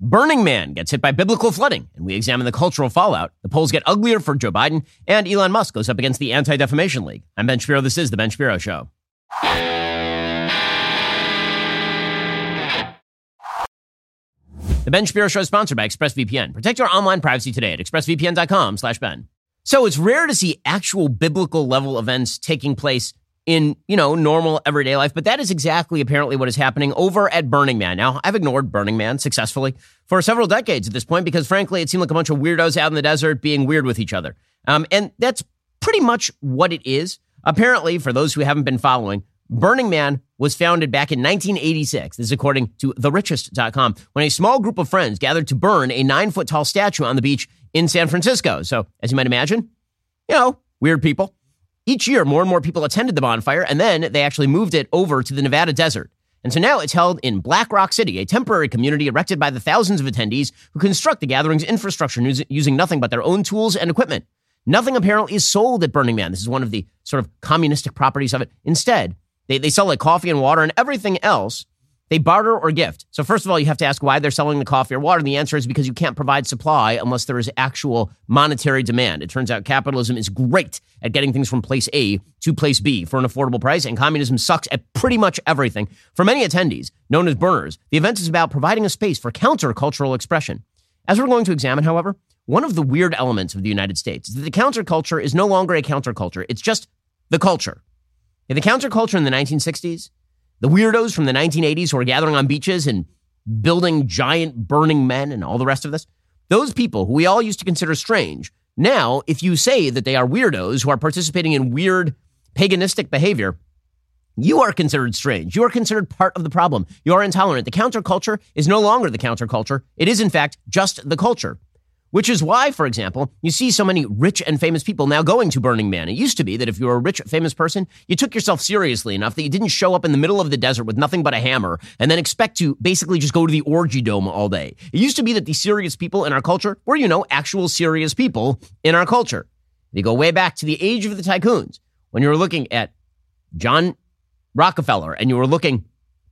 Burning Man gets hit by biblical flooding, and we examine the cultural fallout. The polls get uglier for Joe Biden, and Elon Musk goes up against the Anti-Defamation League. I'm Ben Shapiro. This is The Ben Shapiro Show. The Ben Shapiro Show is sponsored by ExpressVPN. Protect your online privacy today at expressvpn.com/Ben. So it's rare to see actual biblical level events taking place in, normal everyday life, but that is exactly apparently what is happening over at Burning Man. Now, I've ignored Burning Man successfully for several decades at this point because, frankly, it seemed like a bunch of weirdos out in the desert being weird with each other. And that's pretty much what it is. Apparently, for those who haven't been following, Burning Man was founded back in 1986. This is according to TheRichest.com, when a small group of friends gathered to burn a 9-foot-tall statue on the beach in San Francisco. So, as you might imagine, weird people. Each year, more and more people attended the bonfire, and then they actually moved it over to the Nevada desert. And so now it's held in Black Rock City, a temporary community erected by the thousands of attendees who construct the gathering's infrastructure using nothing but their own tools and equipment. Nothing apparently is sold at Burning Man. This is one of the sort of communistic properties of it. Instead, they sell like coffee and water, and everything else they barter or gift. So first of all, you have to ask why they're selling the coffee or water. And the answer is because you can't provide supply unless there is actual monetary demand. It turns out capitalism is great at getting things from place A to place B for an affordable price, and communism sucks at pretty much everything. For many attendees, known as burners, the event is about providing a space for countercultural expression. As we're going to examine, however, one of the weird elements of the United States is that the counterculture is no longer a counterculture. It's just the culture. In the counterculture in the 1960s, the weirdos from the 1980s who are gathering on beaches and building giant burning men and all the rest of this, those people who we all used to consider strange, now, if you say that they are weirdos who are participating in weird paganistic behavior, you are considered strange. You are considered part of the problem. You are intolerant. The counterculture is no longer the counterculture. It is, in fact, just the culture. Which is why, for example, you see so many rich and famous people now going to Burning Man. It used to be that if you were a rich, famous person, you took yourself seriously enough that you didn't show up in the middle of the desert with nothing but a hammer and then expect to basically just go to the orgy dome all day. It used to be that the serious people in our culture were, actual serious people in our culture. You go way back to the age of the tycoons, when you were looking at John Rockefeller and you were looking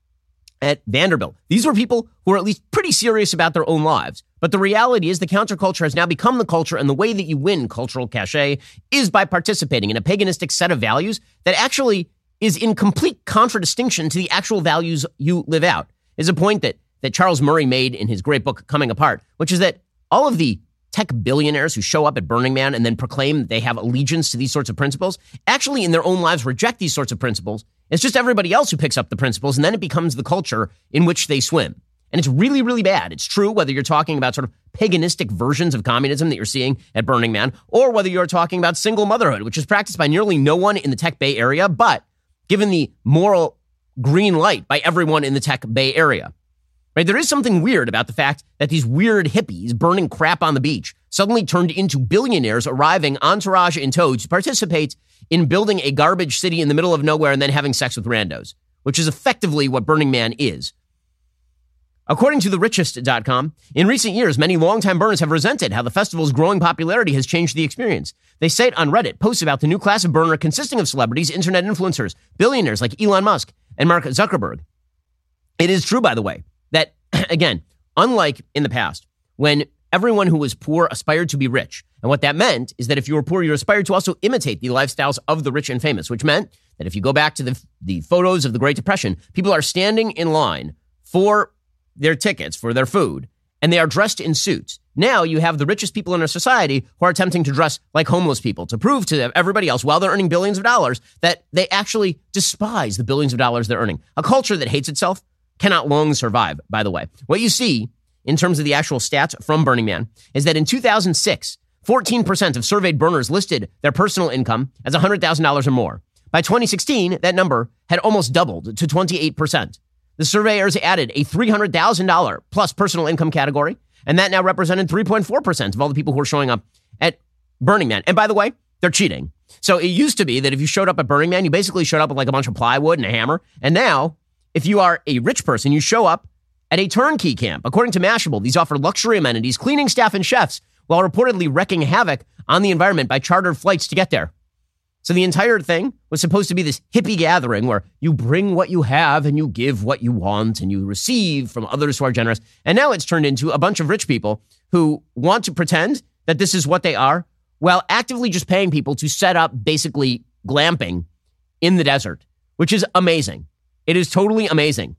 at Vanderbilt. These were people who were at least pretty serious about their own lives. But the reality is the counterculture has now become the culture, and the way that you win cultural cachet is by participating in a paganistic set of values that actually is in complete contradistinction to the actual values you live out. Is a point that Charles Murray made in his great book, Coming Apart, which is that all of the tech billionaires who show up at Burning Man and then proclaim that they have allegiance to these sorts of principles actually in their own lives reject these sorts of principles. It's just everybody else who picks up the principles, and then it becomes the culture in which they swim. And it's really, really bad. It's true whether you're talking about sort of paganistic versions of communism that you're seeing at Burning Man, or whether you're talking about single motherhood, which is practiced by nearly no one in the tech Bay Area, but given the moral green light by everyone in the tech Bay Area. Right? There is something weird about the fact that these weird hippies burning crap on the beach suddenly turned into billionaires arriving entourage in tow to participate in building a garbage city in the middle of nowhere and then having sex with randos, which is effectively what Burning Man is. According to TheRichest.com, in recent years, many longtime burners have resented how the festival's growing popularity has changed the experience. They cite on Reddit posts about the new class of burner consisting of celebrities, internet influencers, billionaires like Elon Musk and Mark Zuckerberg. It is true, by the way, that, again, unlike in the past, when everyone who was poor aspired to be rich, and what that meant is that if you were poor, you aspired to also imitate the lifestyles of the rich and famous, which meant that if you go back to the photos of the Great Depression, people are standing in line for their tickets, for their food, and they are dressed in suits. Now you have the richest people in our society who are attempting to dress like homeless people to prove to everybody else, while they're earning billions of dollars, that they actually despise the billions of dollars they're earning. A culture that hates itself cannot long survive, by the way. What you see in terms of the actual stats from Burning Man is that in 2006, 14% of surveyed burners listed their personal income as $100,000 or more. By 2016, that number had almost doubled to 28%. The surveyors added a $300,000 plus personal income category, and that now represented 3.4% of all the people who were showing up at Burning Man. And by the way, they're cheating. So it used to be that if you showed up at Burning Man, you basically showed up with like a bunch of plywood and a hammer. And now, if you are a rich person, you show up at a turnkey camp. According to Mashable, these offer luxury amenities, cleaning staff, and chefs, while reportedly wreaking havoc on the environment by chartered flights to get there. So the entire thing was supposed to be this hippie gathering where you bring what you have and you give what you want and you receive from others who are generous. And now it's turned into a bunch of rich people who want to pretend that this is what they are while actively just paying people to set up basically glamping in the desert, which is amazing. It is totally amazing.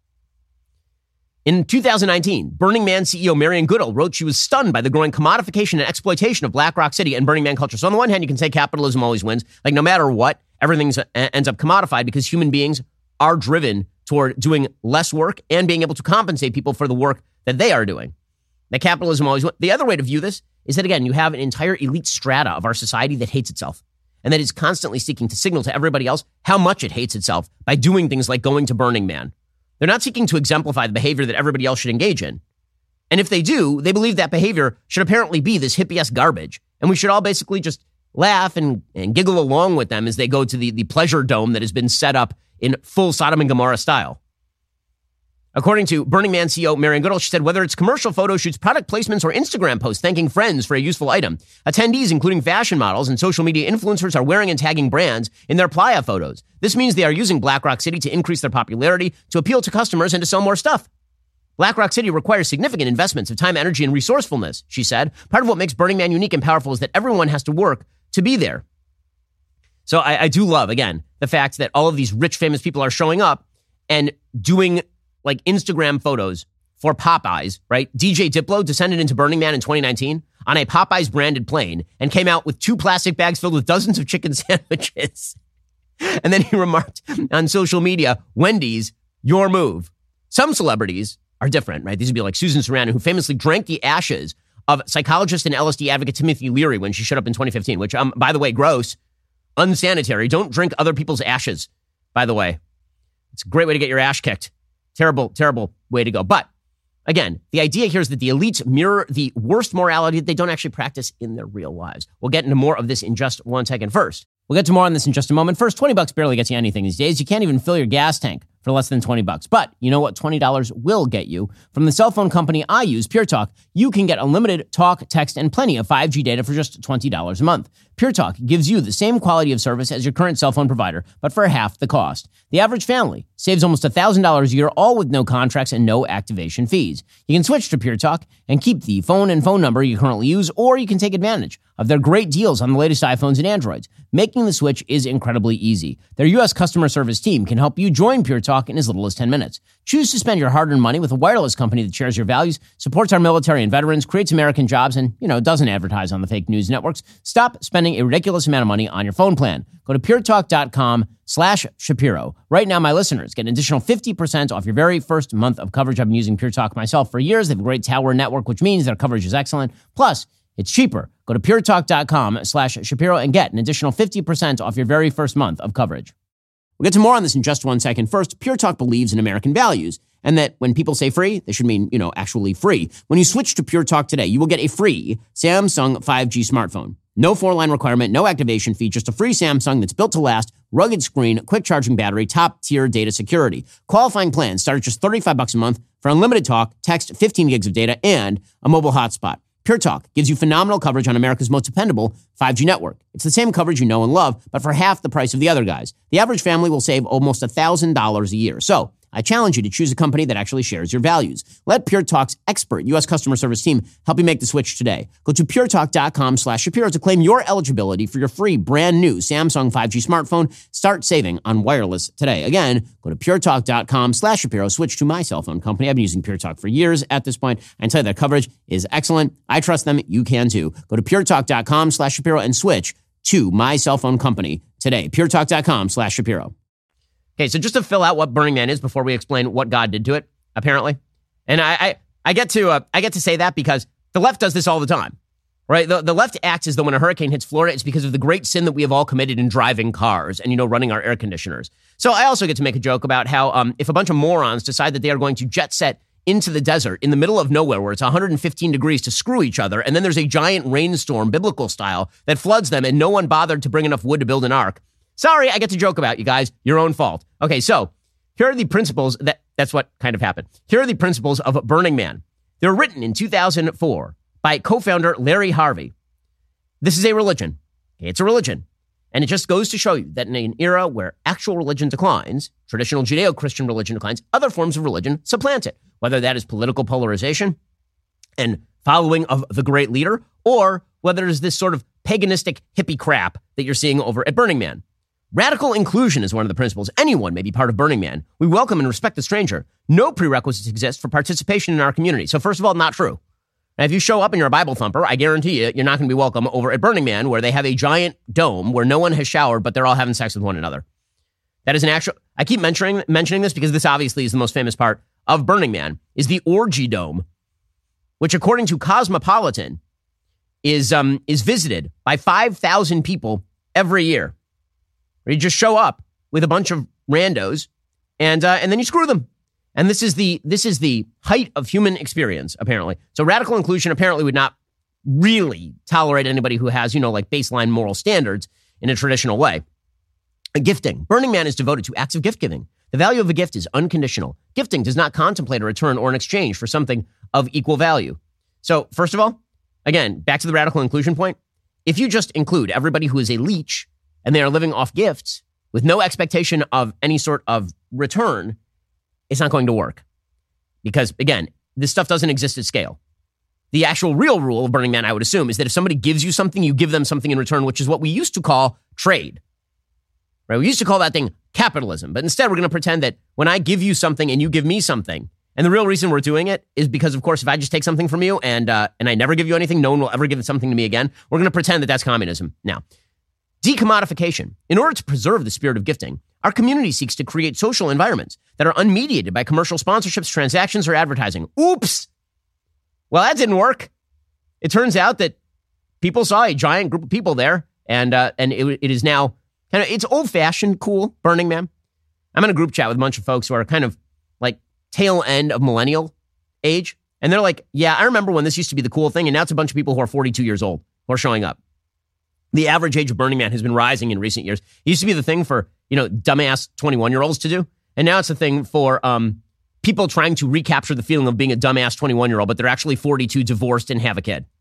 In 2019, Burning Man CEO Marian Goodell wrote she was stunned by the growing commodification and exploitation of Black Rock City and Burning Man culture. So on the one hand, you can say capitalism always wins. Like no matter what, everything ends up commodified because human beings are driven toward doing less work and being able to compensate people for the work that they are doing. That capitalism always wins. The other way to view this is that, again, you have an entire elite strata of our society that hates itself and that is constantly seeking to signal to everybody else how much it hates itself by doing things like going to Burning Man. They're not seeking to exemplify the behavior that everybody else should engage in. And if they do, they believe that behavior should apparently be this hippie-esque garbage. And we should all basically just laugh and giggle along with them as they go to the pleasure dome that has been set up in full Sodom and Gomorrah style. According to Burning Man CEO Marian Goodell, she said, whether it's commercial photo shoots, product placements, or Instagram posts thanking friends for a useful item, attendees, including fashion models and social media influencers, are wearing and tagging brands in their playa photos. This means they are using Black Rock City to increase their popularity, to appeal to customers, and to sell more stuff. Black Rock City requires significant investments of time, energy, and resourcefulness, she said. Part of what makes Burning Man unique and powerful is that everyone has to work to be there. So I do love, again, the fact that all of these rich, famous people are showing up and doing like Instagram photos for Popeyes, right? DJ Diplo descended into Burning Man in 2019 on a Popeyes branded plane and came out with 2 plastic bags filled with dozens of chicken sandwiches. And then he remarked on social media, Wendy's, your move. Some celebrities are different, right? These would be like Susan Sarandon, who famously drank the ashes of psychologist and LSD advocate Timothy Leary when she showed up in 2015, which, by the way, gross, unsanitary. Don't drink other people's ashes, by the way. It's a great way to get your ash kicked. Terrible, terrible way to go. But again, the idea here is that the elites mirror the worst morality that they don't actually practice in their real lives. We'll get into more of this in just 1 second. First, we'll get to more on this in just a moment. First, $20 barely gets you anything these days. You can't even fill your gas tank for less than $20. But you know what $20 will get you? From the cell phone company I use, Pure Talk, you can get unlimited talk, text, and plenty of 5G data for just $20 a month. Pure Talk gives you the same quality of service as your current cell phone provider, but for half the cost. The average family saves almost $1,000 a year, all with no contracts and no activation fees. You can switch to Pure Talk and keep the phone and phone number you currently use, or you can take advantage of their great deals on the latest iPhones and Androids. Making the switch is incredibly easy. Their U.S. customer service team can help you join Pure Talk in as little as 10 minutes. Choose to spend your hard-earned money with a wireless company that shares your values, supports our military and veterans, creates American jobs, and, doesn't advertise on the fake news networks. Stop spending a ridiculous amount of money on your phone plan. Go to puretalk.com/Shapiro. Right now, my listeners get an additional 50% off your very first month of coverage. I've been using Pure Talk myself for years. They have a great tower network, which means their coverage is excellent. Plus, it's cheaper. Go to puretalk.com/Shapiro and get an additional 50% off your very first month of coverage. We'll get to more on this in just 1 second. First, Pure Talk believes in American values, and that when people say free, they should mean, actually free. When you switch to Pure Talk today, you will get a free Samsung 5G smartphone. No 4-line requirement, no activation fee, just a free Samsung that's built to last, rugged screen, quick charging battery, top-tier data security. Qualifying plans start at just $35 a month for unlimited talk, text, 15 gigs of data, and a mobile hotspot. Pure Talk gives you phenomenal coverage on America's most dependable 5G network. It's the same coverage you know and love, but for half the price of the other guys. The average family will save almost $1,000 a year. So I challenge you to choose a company that actually shares your values. Let Pure Talk's expert U.S. customer service team help you make the switch today. Go to puretalk.com/Shapiro to claim your eligibility for your free brand new Samsung 5G smartphone. Start saving on wireless today. Again, go to puretalk.com/Shapiro. Switch to my cell phone company. I've been using Pure Talk for years at this point. I can tell you their coverage is excellent. I trust them. You can too. Go to puretalk.com/Shapiro and switch to my cell phone company today. puretalk.com/Shapiro. Okay, so just to fill out what Burning Man is before we explain what God did to it, apparently, and I get to say that because the left does this all the time, right? The left acts as though when a hurricane hits Florida, it's because of the great sin that we have all committed in driving cars and running our air conditioners. So I also get to make a joke about how if a bunch of morons decide that they are going to jet set into the desert in the middle of nowhere where it's 115 degrees to screw each other, and then there's a giant rainstorm, biblical style, that floods them, and no one bothered to bring enough wood to build an ark. Sorry, I get to joke about you guys. Your own fault. Okay, so here are the principles that's what kind of happened. Here are the principles of Burning Man. They were written in 2004 by co-founder Larry Harvey. This is a religion. It's a religion. And it just goes to show you that in an era where actual religion declines, traditional Judeo-Christian religion declines, other forms of religion supplant it, whether that is political polarization and following of the great leader, or whether it is this sort of paganistic hippie crap that you're seeing over at Burning Man. Radical inclusion is one of the principles. Anyone may be part of Burning Man. We welcome and respect the stranger. No prerequisites exist for participation in our community. So first of all, not true. Now, if you show up and you're a Bible thumper, I guarantee you're not going to be welcome over at Burning Man, where they have a giant dome where no one has showered, but they're all having sex with one another. That is an actual... I keep mentioning this because this obviously is the most famous part of Burning Man, is the orgy dome, which according to Cosmopolitan is visited by 5,000 people every year. Where you just show up with a bunch of randos and then you screw them. And this is the height of human experience, apparently. So radical inclusion apparently would not really tolerate anybody who has, like baseline moral standards in a traditional way. Gifting. Burning Man is devoted to acts of gift giving. The value of a gift is unconditional. Gifting does not contemplate a return or an exchange for something of equal value. So first of all, again, back to the radical inclusion point. If you just include everybody who is a leech and they are living off gifts with no expectation of any sort of return, it's not going to work. Because, again, this stuff doesn't exist at scale. The actual real rule of Burning Man, I would assume, is that if somebody gives you something, you give them something in return, which is what we used to call trade. Right? We used to call that thing capitalism. But instead, we're going to pretend that when I give you something and you give me something, and the real reason we're doing it is because, of course, if I just take something from you and I never give you anything, no one will ever give something to me again. We're going to pretend that that's communism. Now, decommodification. In order to preserve the spirit of gifting, our community seeks to create social environments that are unmediated by commercial sponsorships, transactions, or advertising. Oops! Well, that didn't work. It turns out that people saw a giant group of people there, and it is now kind of, it's old-fashioned cool, Burning Man. I'm in a group chat with a bunch of folks who are kind of like tail end of millennial age, and they're like, yeah, I remember when this used to be the cool thing, and now it's a bunch of people who are 42 years old who are showing up. The average age of Burning Man has been rising in recent years. It used to be the thing for, dumbass 21-year-olds to do. And now it's a thing for people trying to recapture the feeling of being a dumbass 21-year-old, but they're actually 42, divorced, and have a kid.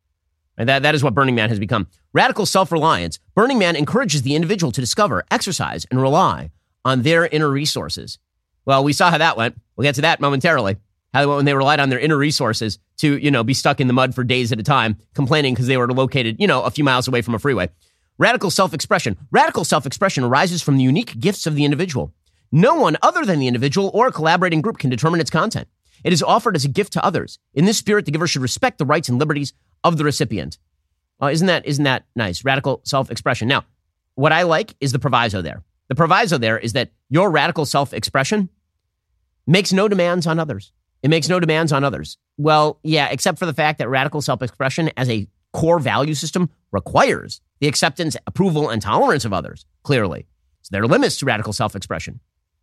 And that is what Burning Man has become. Radical self-reliance. Burning Man encourages the individual to discover, exercise, and rely on their inner resources. Well, we saw how that went. We'll get to that momentarily. How they went when they relied on their inner resources to, be stuck in the mud for days at a time, complaining because they were located, a few miles away from a freeway. Radical self-expression. Radical self-expression arises from the unique gifts of the individual. No one other than the individual or a collaborating group can determine its content. It is offered as a gift to others. In this spirit, the giver should respect the rights and liberties of the recipient. Isn't that nice? Radical self-expression. Now, what I like is the proviso there. The proviso there is that your radical self-expression makes no demands on others. It makes no demands on others. Well, yeah, except for the fact that radical self-expression as a core value system requires the acceptance, approval, and tolerance of others, clearly. So there are limits to radical self-expression.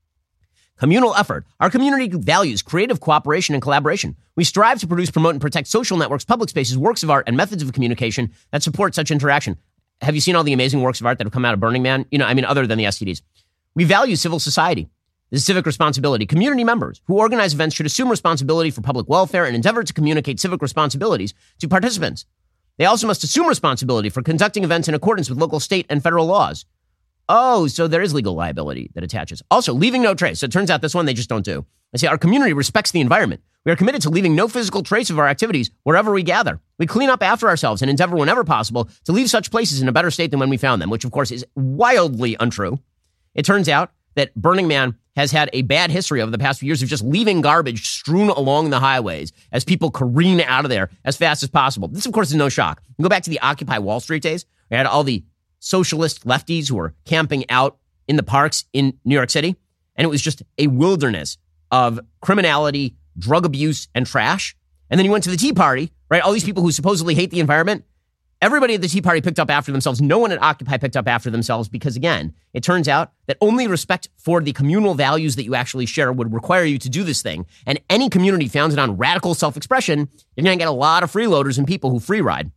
Communal effort. Our community values creative cooperation and collaboration. We strive to produce, promote, and protect social networks, public spaces, works of art, and methods of communication that support such interaction. Have you seen all the amazing works of art that have come out of Burning Man? Other than the STDs. We value civil society. This is civic responsibility. Community members who organize events should assume responsibility for public welfare and endeavor to communicate civic responsibilities to participants. They also must assume responsibility for conducting events in accordance with local, state, and federal laws. Oh, so there is legal liability that attaches. Also, leaving no trace. So it turns out this one they just don't do. I say our community respects the environment. We are committed to leaving no physical trace of our activities wherever we gather. We clean up after ourselves and endeavor whenever possible to leave such places in a better state than when we found them, which of course is wildly untrue. It turns out that Burning Man has had a bad history over the past few years of just leaving garbage strewn along the highways as people careen out of there as fast as possible. This, of course, is no shock. You go back to the Occupy Wall Street days. We had all the socialist lefties who were camping out in the parks in New York City, and it was just a wilderness of criminality, drug abuse, and trash. And then you went to the Tea Party, right? All these people who supposedly hate the environment. Everybody at the Tea Party picked up after themselves. No one at Occupy picked up after themselves because, again, it turns out that only respect for the communal values that you actually share would require you to do this thing. And any community founded on radical self-expression, you're going to get a lot of freeloaders and people who free ride.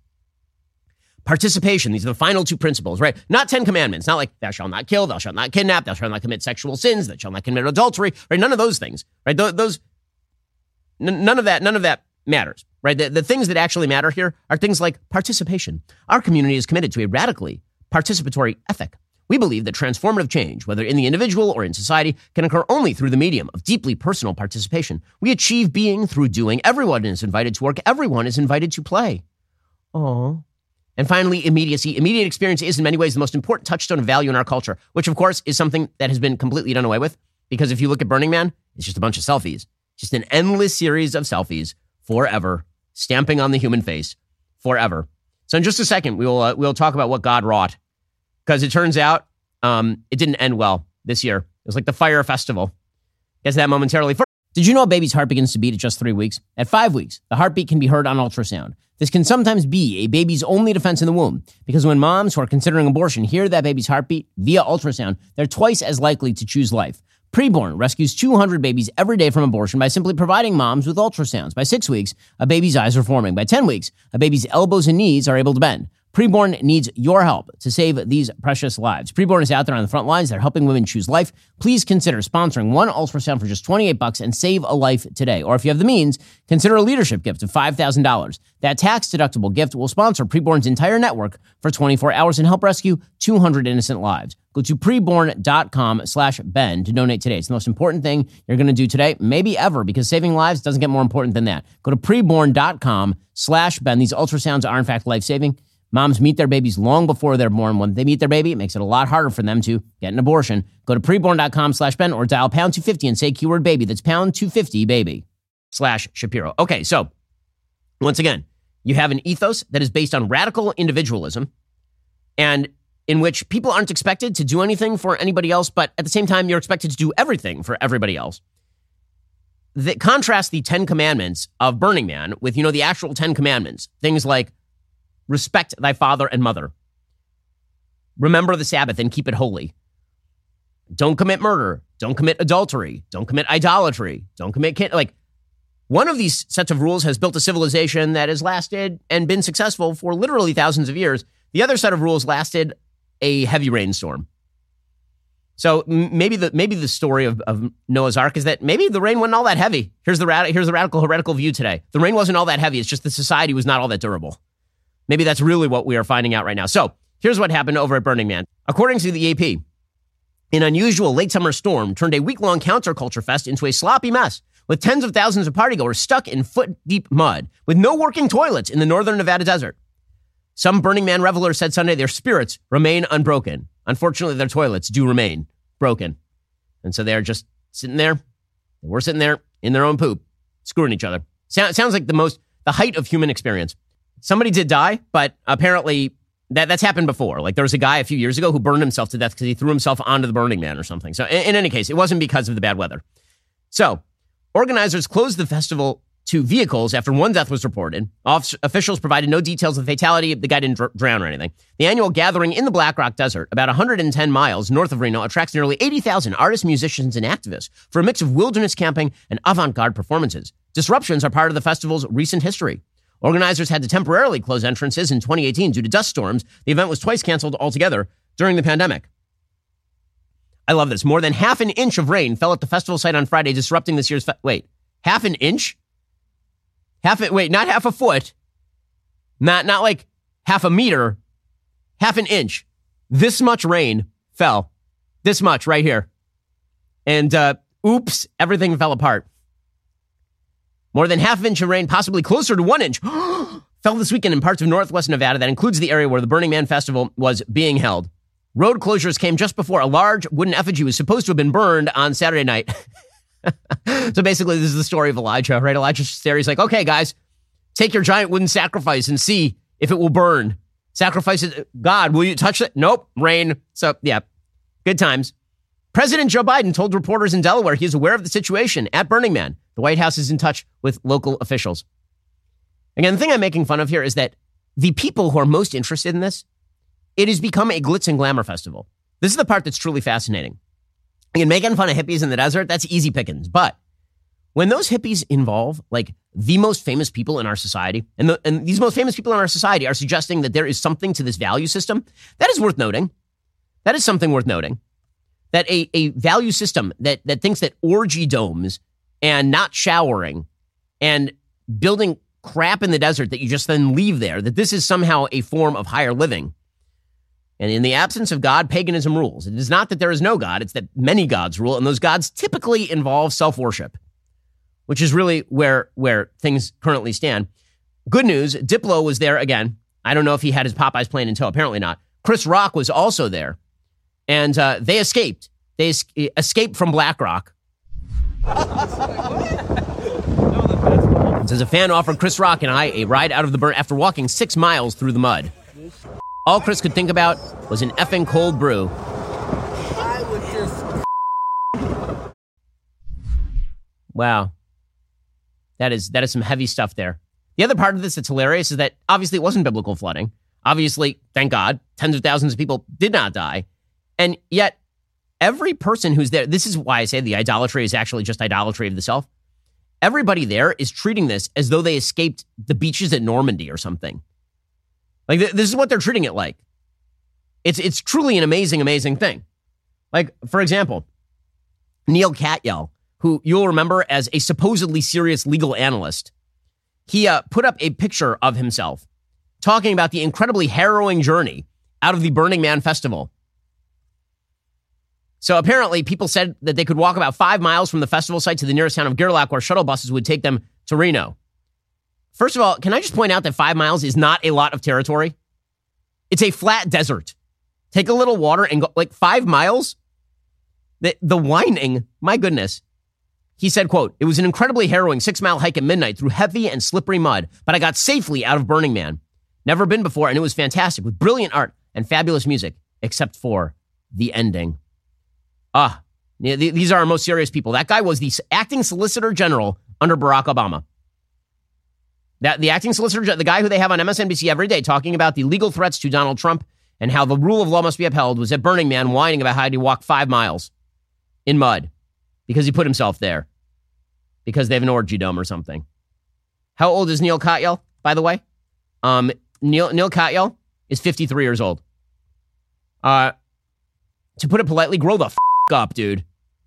Participation. These are the final two principles, right? Not 10 commandments. Not like thou shalt not kill, thou shalt not kidnap, thou shalt not commit sexual sins, thou shalt not commit adultery, right? None of those things, right? None of that matters, right? The things that actually matter here are things like participation. Our community is committed to a radically participatory ethic. We believe that transformative change, whether in the individual or in society, can occur only through the medium of deeply personal participation. We achieve being through doing. Everyone is invited to work. Everyone is invited to play. Aww. And finally, immediacy. Immediate experience is in many ways the most important touchstone of value in our culture, which of course is something that has been completely done away with. Because if you look at Burning Man, it's just a bunch of selfies. Just an endless series of selfies forever, stamping on the human face forever. So in just a second, we'll talk about what God wrought. Because it turns out it didn't end well this year. It was like the Fire Festival. Get to that momentarily. Did you know a baby's heart begins to beat at just 3 weeks? At 5 weeks, the heartbeat can be heard on ultrasound. This can sometimes be a baby's only defense in the womb, because when moms who are considering abortion hear that baby's heartbeat via ultrasound, they're twice as likely to choose life. Preborn rescues 200 babies every day from abortion by simply providing moms with ultrasounds. By 6 weeks, a baby's eyes are forming. By 10 weeks, a baby's elbows and knees are able to bend. Preborn needs your help to save these precious lives. Preborn is out there on the front lines. They're helping women choose life. Please consider sponsoring one ultrasound for just $28 and save a life today. Or if you have the means, consider a leadership gift of $5,000. That tax-deductible gift will sponsor Preborn's entire network for 24 hours and help rescue 200 innocent lives. Go to preborn.com/Ben to donate today. It's the most important thing you're going to do today, maybe ever, because saving lives doesn't get more important than that. Go to preborn.com/Ben. These ultrasounds are, in fact, life-saving. Moms meet their babies long before they're born. When they meet their baby, it makes it a lot harder for them to get an abortion. Go to preborn.com/Ben or dial pound 250 and say keyword baby. That's pound 250 baby /Shapiro. Okay, so once again, you have an ethos that is based on radical individualism and in which people aren't expected to do anything for anybody else, but at the same time, you're expected to do everything for everybody else. That contrasts the 10 commandments of Burning Man with, the actual 10 commandments. Things like respect thy father and mother. Remember the Sabbath and keep it holy. Don't commit murder. Don't commit adultery. Don't commit idolatry. Don't commit one of these sets of rules has built a civilization that has lasted and been successful for literally thousands of years. The other set of rules lasted a heavy rainstorm. So maybe the story of Noah's Ark is that maybe the rain wasn't all that heavy. Here's the radical heretical view today. The rain wasn't all that heavy. It's just the society was not all that durable. Maybe that's really what we are finding out right now. So here's what happened over at Burning Man. According to the AP, an unusual late summer storm turned a week-long counterculture fest into a sloppy mess, with tens of thousands of partygoers stuck in foot-deep mud, with no working toilets in the northern Nevada desert. Some Burning Man revelers said Sunday their spirits remain unbroken. Unfortunately, their toilets do remain broken. And so they're just sitting there. We're sitting there in their own poop, screwing each other. Sounds like the height of human experience. Somebody did die, but apparently that's happened before. Like there was a guy a few years ago who burned himself to death because he threw himself onto the Burning Man or something. So in any case, it wasn't because of the bad weather. So organizers closed the festival to vehicles after one death was reported. Officials provided no details of the fatality. The guy didn't drown or anything. The annual gathering in the Black Rock Desert, about 110 miles north of Reno, attracts nearly 80,000 artists, musicians, and activists for a mix of wilderness camping and avant-garde performances. Disruptions are part of the festival's recent history. Organizers had to temporarily close entrances in 2018 due to dust storms. The event was twice canceled altogether during the pandemic. I love this. More than half an inch of rain fell at the festival site on Friday, disrupting this year's half an inch? Not half a foot. Not like half a meter. Half an inch. This much rain fell. This much right here. And oops, everything fell apart. More than half an inch of rain, possibly closer to 1 inch, fell this weekend in parts of northwest Nevada. That includes the area where the Burning Man Festival was being held. Road closures came just before a large wooden effigy was supposed to have been burned on Saturday night. So basically, this is the story of Elijah, right? Elijah's there. He's like, okay, guys, take your giant wooden sacrifice and see if it will burn. Sacrifice it. God, will you touch it? Nope. Rain. So, yeah, good times. President Joe Biden told reporters in Delaware he is aware of the situation at Burning Man. The White House is in touch with local officials. Again, the thing I'm making fun of here is that the people who are most interested in this, it has become a glitz and glamour festival. This is the part that's truly fascinating. Again, making fun of hippies in the desert, that's easy pickings. But when those hippies involve like the most famous people in our society, and these most famous people in our society are suggesting that there is something to this value system, that is worth noting. That is something worth noting. That a value system that thinks that orgy domes and not showering and building crap in the desert that you just then leave there, that this is somehow a form of higher living. And in the absence of God, paganism rules. It is not that there is no God, it's that many gods rule, and those gods typically involve self-worship, which is really where things currently stand. Good news, Diplo was there again. I don't know if he had his Popeyes plane in tow. Apparently not. Chris Rock was also there, and they escaped. They escaped from Black Rock. It says a fan offered Chris Rock and I a ride out of the burn after walking 6 miles through the mud. All Chris could think about was an effing cold brew. Wow. That is some heavy stuff there. The other part of this that's hilarious is that obviously it wasn't biblical flooding. Obviously, thank God, tens of thousands of people did not die. And yet, every person who's there, this is why I say the idolatry is actually just idolatry of the self. Everybody there is treating this as though they escaped the beaches at Normandy or something. Like, this is what they're treating it like. It's truly an amazing, amazing thing. Like, for example, Neil Katyal, who you'll remember as a supposedly serious legal analyst, he put up a picture of himself talking about the incredibly harrowing journey out of the Burning Man festival. So apparently people said that they could walk about 5 miles from the festival site to the nearest town of Gerlach, where shuttle buses would take them to Reno. First of all, can I just point out that 5 miles is not a lot of territory? It's a flat desert. Take a little water and go, like 5 miles? The whining, my goodness. He said, quote, "It was an incredibly harrowing 6-mile hike at midnight through heavy and slippery mud, but I got safely out of Burning Man. Never been before, and it was fantastic with brilliant art and fabulous music, except for the ending." These are our most serious people. That guy was the acting solicitor general under Barack Obama. The acting solicitor, the guy who they have on MSNBC every day talking about the legal threats to Donald Trump and how the rule of law must be upheld, was at Burning Man whining about how to walk 5 miles in mud because he put himself there because they have an orgy dome or something. How old is Neil Katyal, by the way? Neil Katyal is 53 years old. To put it politely, grow the up, dude.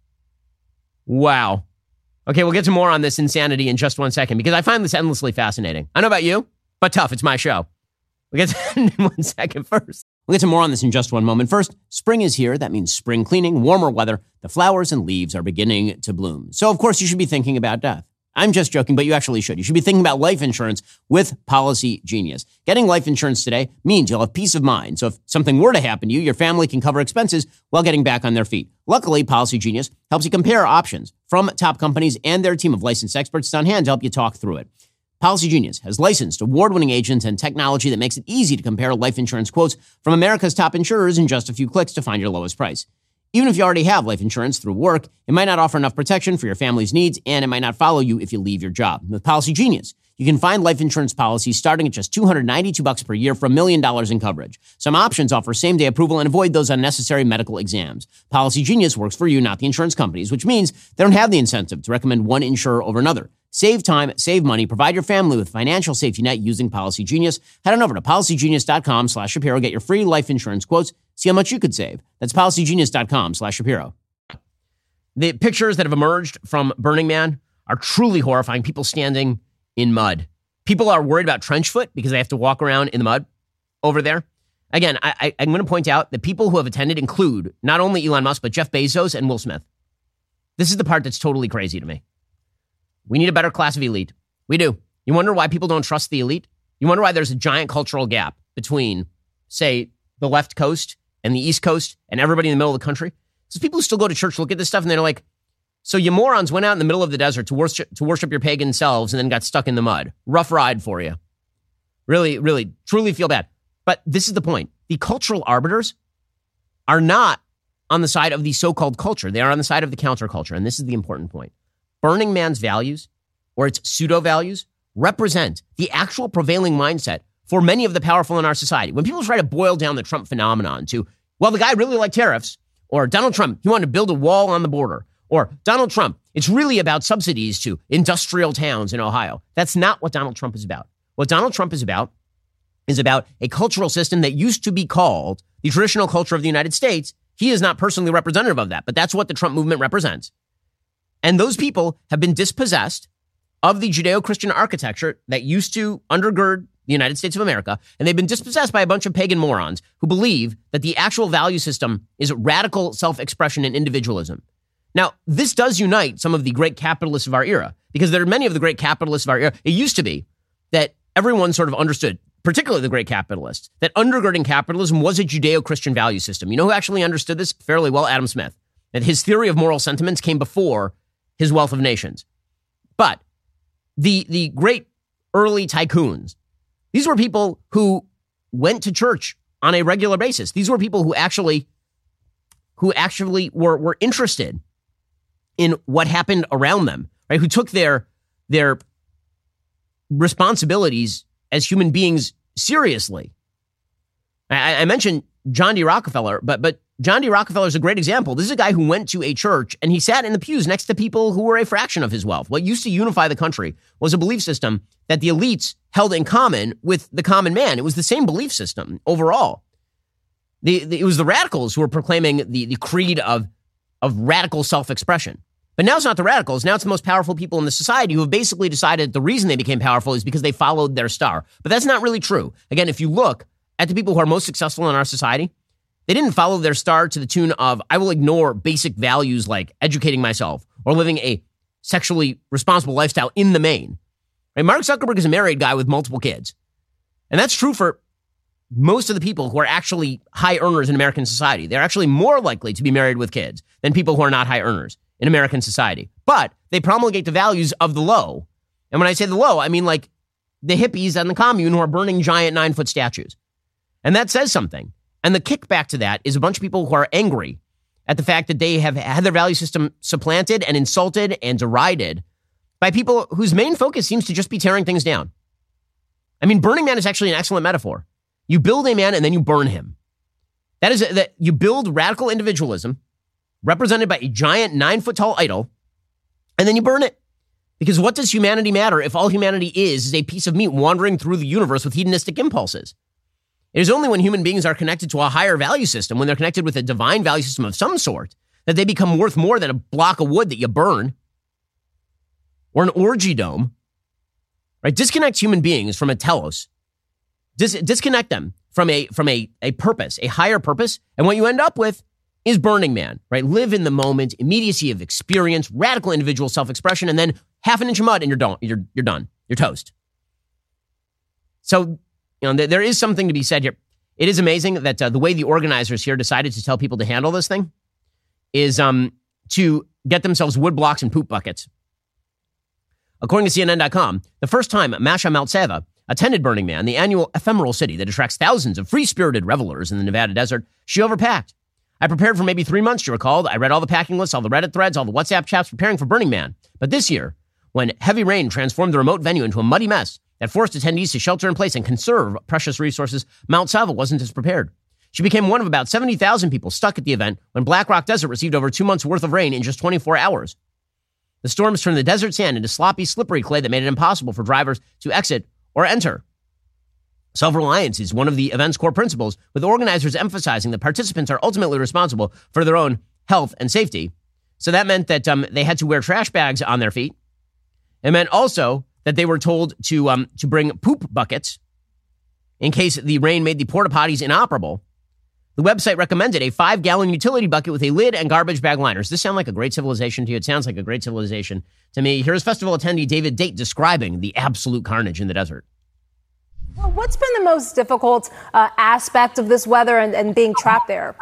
Wow. Okay, we'll get to more on this insanity in just 1 second because I find this endlessly fascinating. I don't know about you, but tough. It's my show. We'll get to that in 1 second first. We'll get to more on this in just one moment. First, spring is here. That means spring cleaning, warmer weather. The flowers and leaves are beginning to bloom. So, of course, you should be thinking about death. I'm just joking, but you actually should. You should be thinking about life insurance with Policy Genius. Getting life insurance today means you'll have peace of mind. So if something were to happen to you, your family can cover expenses while getting back on their feet. Luckily, Policy Genius helps you compare options from top companies, and their team of licensed experts is on hand to help you talk through it. Policy Genius has licensed award-winning agents and technology that makes it easy to compare life insurance quotes from America's top insurers in just a few clicks to find your lowest price. Even if you already have life insurance through work, it might not offer enough protection for your family's needs, and it might not follow you if you leave your job. With Policy Genius, you can find life insurance policies starting at just $292 per year for $1 million in coverage. Some options offer same-day approval and avoid those unnecessary medical exams. Policy Genius works for you, not the insurance companies, which means they don't have the incentive to recommend one insurer over another. Save time, save money, provide your family with financial safety net using Policy Genius. Head on over to policygenius.com/Shapiro. Get your free life insurance quotes. See how much you could save. That's policygenius.com/Shapiro. The pictures that have emerged from Burning Man are truly horrifying. People standing in mud. People are worried about trench foot because they have to walk around in the mud over there. Again, I'm going to point out that people who have attended include not only Elon Musk, but Jeff Bezos and Will Smith. This is the part that's totally crazy to me. We need a better class of elite. We do. You wonder why people don't trust the elite? You wonder why there's a giant cultural gap between, say, the left coast and the East Coast and everybody in the middle of the country? Because people who still go to church look at this stuff and they're like, so you morons went out in the middle of the desert to worship your pagan selves and then got stuck in the mud. Rough ride for you. Really, really, truly feel bad. But this is the point. The cultural arbiters are not on the side of the so-called culture. They are on the side of the counterculture. And this is the important point. Burning Man's values, or its pseudo-values, represent the actual prevailing mindset for many of the powerful in our society. When people try to boil down the Trump phenomenon to, well, the guy really liked tariffs, or Donald Trump, he wanted to build a wall on the border, or Donald Trump, it's really about subsidies to industrial towns in Ohio. That's not what Donald Trump is about. What Donald Trump is about a cultural system that used to be called the traditional culture of the United States. He is not personally representative of that, but that's what the Trump movement represents. And those people have been dispossessed of the Judeo-Christian architecture that used to undergird the United States of America, and they've been dispossessed by a bunch of pagan morons who believe that the actual value system is radical self-expression and individualism. Now, this does unite some of the great capitalists of our era, because there are many of the great capitalists of our era. It used to be that everyone sort of understood, particularly the great capitalists, that undergirding capitalism was a Judeo-Christian value system. You know who actually understood this fairly well? Adam Smith. That his theory of moral sentiments came before his Wealth of Nations. But the great early tycoons, these were people who went to church on a regular basis. These were people who actually were interested in what happened around them, right? Who took their responsibilities as human beings seriously. I mentioned John D. Rockefeller, but John D. Rockefeller is a great example. This is a guy who went to a church and he sat in the pews next to people who were a fraction of his wealth. What used to unify the country was a belief system that the elites held in common with the common man. It was the same belief system overall. It was the radicals who were proclaiming the creed of radical self-expression. But now it's not the radicals. Now it's the most powerful people in the society who have basically decided the reason they became powerful is because they followed their star. But that's not really true. Again, if you look at the people who are most successful in our society, they didn't follow their star to the tune of, I will ignore basic values like educating myself or living a sexually responsible lifestyle in the main. Right? Mark Zuckerberg is a married guy with multiple kids. And that's true for most of the people who are actually high earners in American society. They're actually more likely to be married with kids than people who are not high earners in American society. But they promulgate the values of the low. And when I say the low, I mean like the hippies and the commune who are burning giant 9-foot statues. And that says something. And the kickback to that is a bunch of people who are angry at the fact that they have had their value system supplanted and insulted and derided by people whose main focus seems to just be tearing things down. I mean, Burning Man is actually an excellent metaphor. You build a man and then you burn him. That you build radical individualism represented by a giant 9-foot tall idol, and then you burn it. Because what does humanity matter if all humanity is a piece of meat wandering through the universe with hedonistic impulses? It is only when human beings are connected to a higher value system, when they're connected with a divine value system of some sort, that they become worth more than a block of wood that you burn or an orgy dome. Right? Disconnect human beings from a telos. Disconnect them from a purpose, a higher purpose, and what you end up with is Burning Man, right? Live in the moment, immediacy of experience, radical individual self-expression, and then half an inch of mud and you're done. You're toast. So, there is something to be said here. It is amazing that the way the organizers here decided to tell people to handle this thing is to get themselves wood blocks and poop buckets. According to CNN.com, the first time Masha Maltseva attended Burning Man, the annual ephemeral city that attracts thousands of free-spirited revelers in the Nevada desert, she overpacked. I prepared for maybe 3 months, she recalled. I read all the packing lists, all the Reddit threads, all the WhatsApp chats preparing for Burning Man. But this year, when heavy rain transformed the remote venue into a muddy mess that forced attendees to shelter in place and conserve precious resources, Maltseva wasn't as prepared. She became one of about 70,000 people stuck at the event when Black Rock Desert received over 2 months' worth of rain in just 24 hours. The storms turned the desert sand into sloppy, slippery clay that made it impossible for drivers to exit or enter. Self-reliance is one of the event's core principles, with organizers emphasizing that participants are ultimately responsible for their own health and safety. So that meant that they had to wear trash bags on their feet. It meant also that they were told to bring poop buckets in case the rain made the porta potties inoperable. The website recommended a 5-gallon utility bucket with a lid and garbage bag liners. Does this sound like a great civilization to you? It sounds like a great civilization to me. Here's festival attendee David Date describing the absolute carnage in the desert. Well, what's been the most difficult aspect of this weather and being trapped there?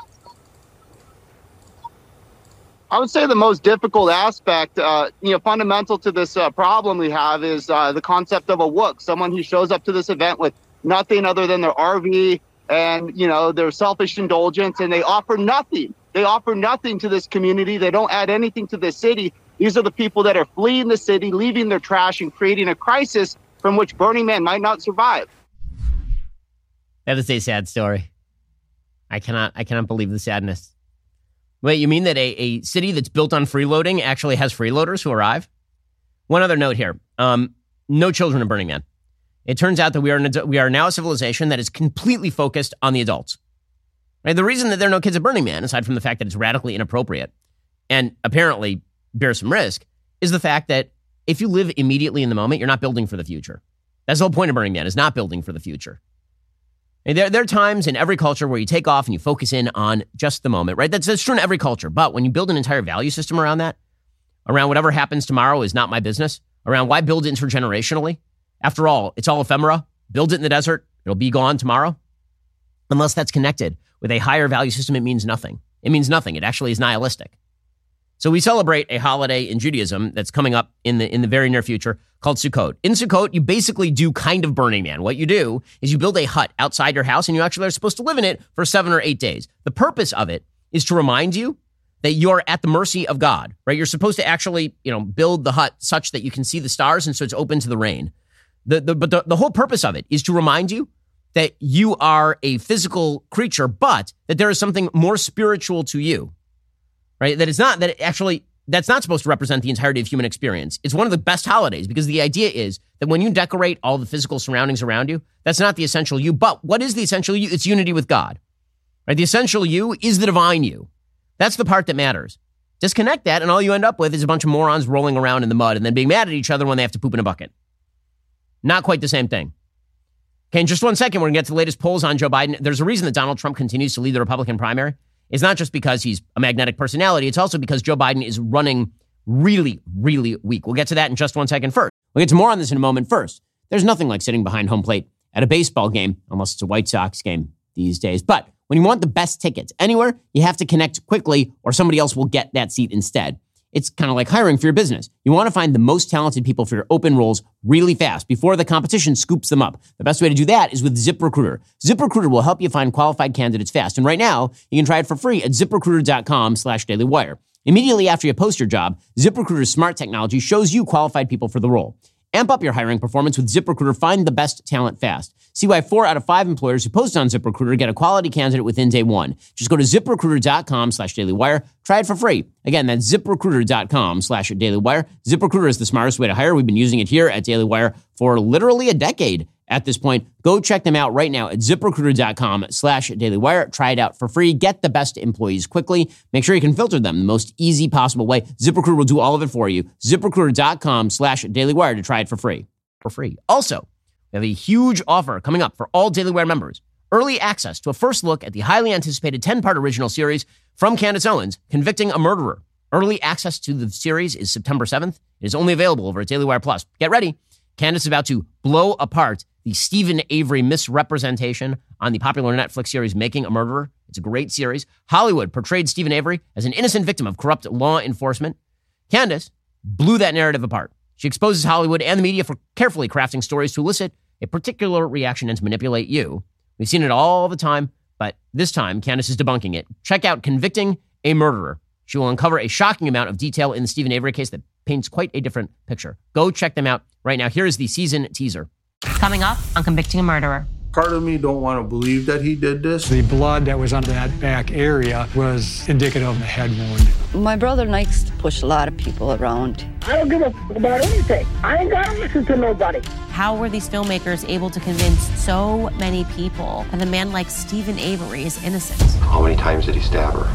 I would say the most difficult aspect, fundamental to this problem we have is the concept of a wook, someone who shows up to this event with nothing other than their RV and, their selfish indulgence, and they offer nothing. They offer nothing to this community. They don't add anything to this city. These are the people that are fleeing the city, leaving their trash and creating a crisis from which Burning Man might not survive. That is a sad story. I cannot believe the sadness. Wait, you mean that a city that's built on freeloading actually has freeloaders who arrive? One other note here. No children in Burning Man. It turns out that we are now a civilization that is completely focused on the adults. Right? The reason that there are no kids at Burning Man, aside from the fact that it's radically inappropriate and apparently bears some risk, is the fact that if you live immediately in the moment, you're not building for the future. That's the whole point of Burning Man, is not building for the future. And there are times in every culture where you take off and you focus in on just the moment, right? That's true in every culture. But when you build an entire value system around that, around whatever happens tomorrow is not my business, around why build intergenerationally? After all, it's all ephemera. Build it in the desert. It'll be gone tomorrow. Unless that's connected with a higher value system, it means nothing. It means nothing. It actually is nihilistic. So we celebrate a holiday in Judaism that's coming up in the very near future called Sukkot. In Sukkot, you basically do kind of Burning Man. What you do is you build a hut outside your house and you actually are supposed to live in it for 7 or 8 days. The purpose of it is to remind you that you're at the mercy of God, right? You're supposed to actually, build the hut such that you can see the stars and so it's open to the rain. But the whole purpose of it is to remind you that you are a physical creature, but that there is something more spiritual to you, right? That's not supposed to represent the entirety of human experience. It's one of the best holidays because the idea is that when you decorate all the physical surroundings around you, that's not the essential you. But what is the essential you? It's unity with God, right? The essential you is the divine you. That's the part that matters. Disconnect that, and all you end up with is a bunch of morons rolling around in the mud and then being mad at each other when they have to poop in a bucket. Not quite the same thing. Okay, in just 1 second, we're going to get to the latest polls on Joe Biden. There's a reason that Donald Trump continues to lead the Republican primary. It's not just because he's a magnetic personality. It's also because Joe Biden is running really, really weak. We'll get to that in just 1 second first. We'll get to more on this in a moment. First, there's nothing like sitting behind home plate at a baseball game, unless it's a White Sox game these days. But when you want the best tickets anywhere, you have to connect quickly or somebody else will get that seat instead. It's kind of like hiring for your business. You want to find the most talented people for your open roles really fast before the competition scoops them up. The best way to do that is with ZipRecruiter. ZipRecruiter will help you find qualified candidates fast. And right now, you can try it for free at ZipRecruiter.com/dailywire. Immediately after you post your job, ZipRecruiter's smart technology shows you qualified people for the role. Amp up your hiring performance with ZipRecruiter. Find the best talent fast. See why 4 out of 5 employers who post on ZipRecruiter get a quality candidate within day one. Just go to ZipRecruiter.com/dailywire. Try it for free. Again, that's ZipRecruiter.com/dailywire. ZipRecruiter is the smartest way to hire. We've been using it here at Daily Wire for literally a decade at this point. Go check them out right now at ZipRecruiter.com/dailywire. Try it out for free. Get the best employees quickly. Make sure you can filter them the most easy possible way. ZipRecruiter will do all of it for you. ZipRecruiter.com/dailywire to try it for free. Also, we have a huge offer coming up for all Daily Wire members. Early access to a first look at the highly anticipated 10-part original series from Candace Owens, Convicting a Murderer. Early access to the series is September 7th. It is only available over at Daily Wire Plus. Get ready. Candace is about to blow apart the Stephen Avery misrepresentation on the popular Netflix series Making a Murderer. It's a great series. Hollywood portrayed Stephen Avery as an innocent victim of corrupt law enforcement. Candace blew that narrative apart. She exposes Hollywood and the media for carefully crafting stories to elicit a particular reaction and to manipulate you. We've seen it all the time, but this time Candace is debunking it. Check out Convicting a Murderer. She will uncover a shocking amount of detail in the Stephen Avery case that paints quite a different picture. Go check them out right now. Here is the season teaser. Coming up on Convicting a Murderer. Part of me don't want to believe that he did this. The blood that was on that back area was indicative of a head wound. My brother likes to push a lot of people around. I don't give a fuck about anything. I ain't got to listen to nobody. How were these filmmakers able to convince so many people that a man like Stephen Avery is innocent? How many times did he stab her?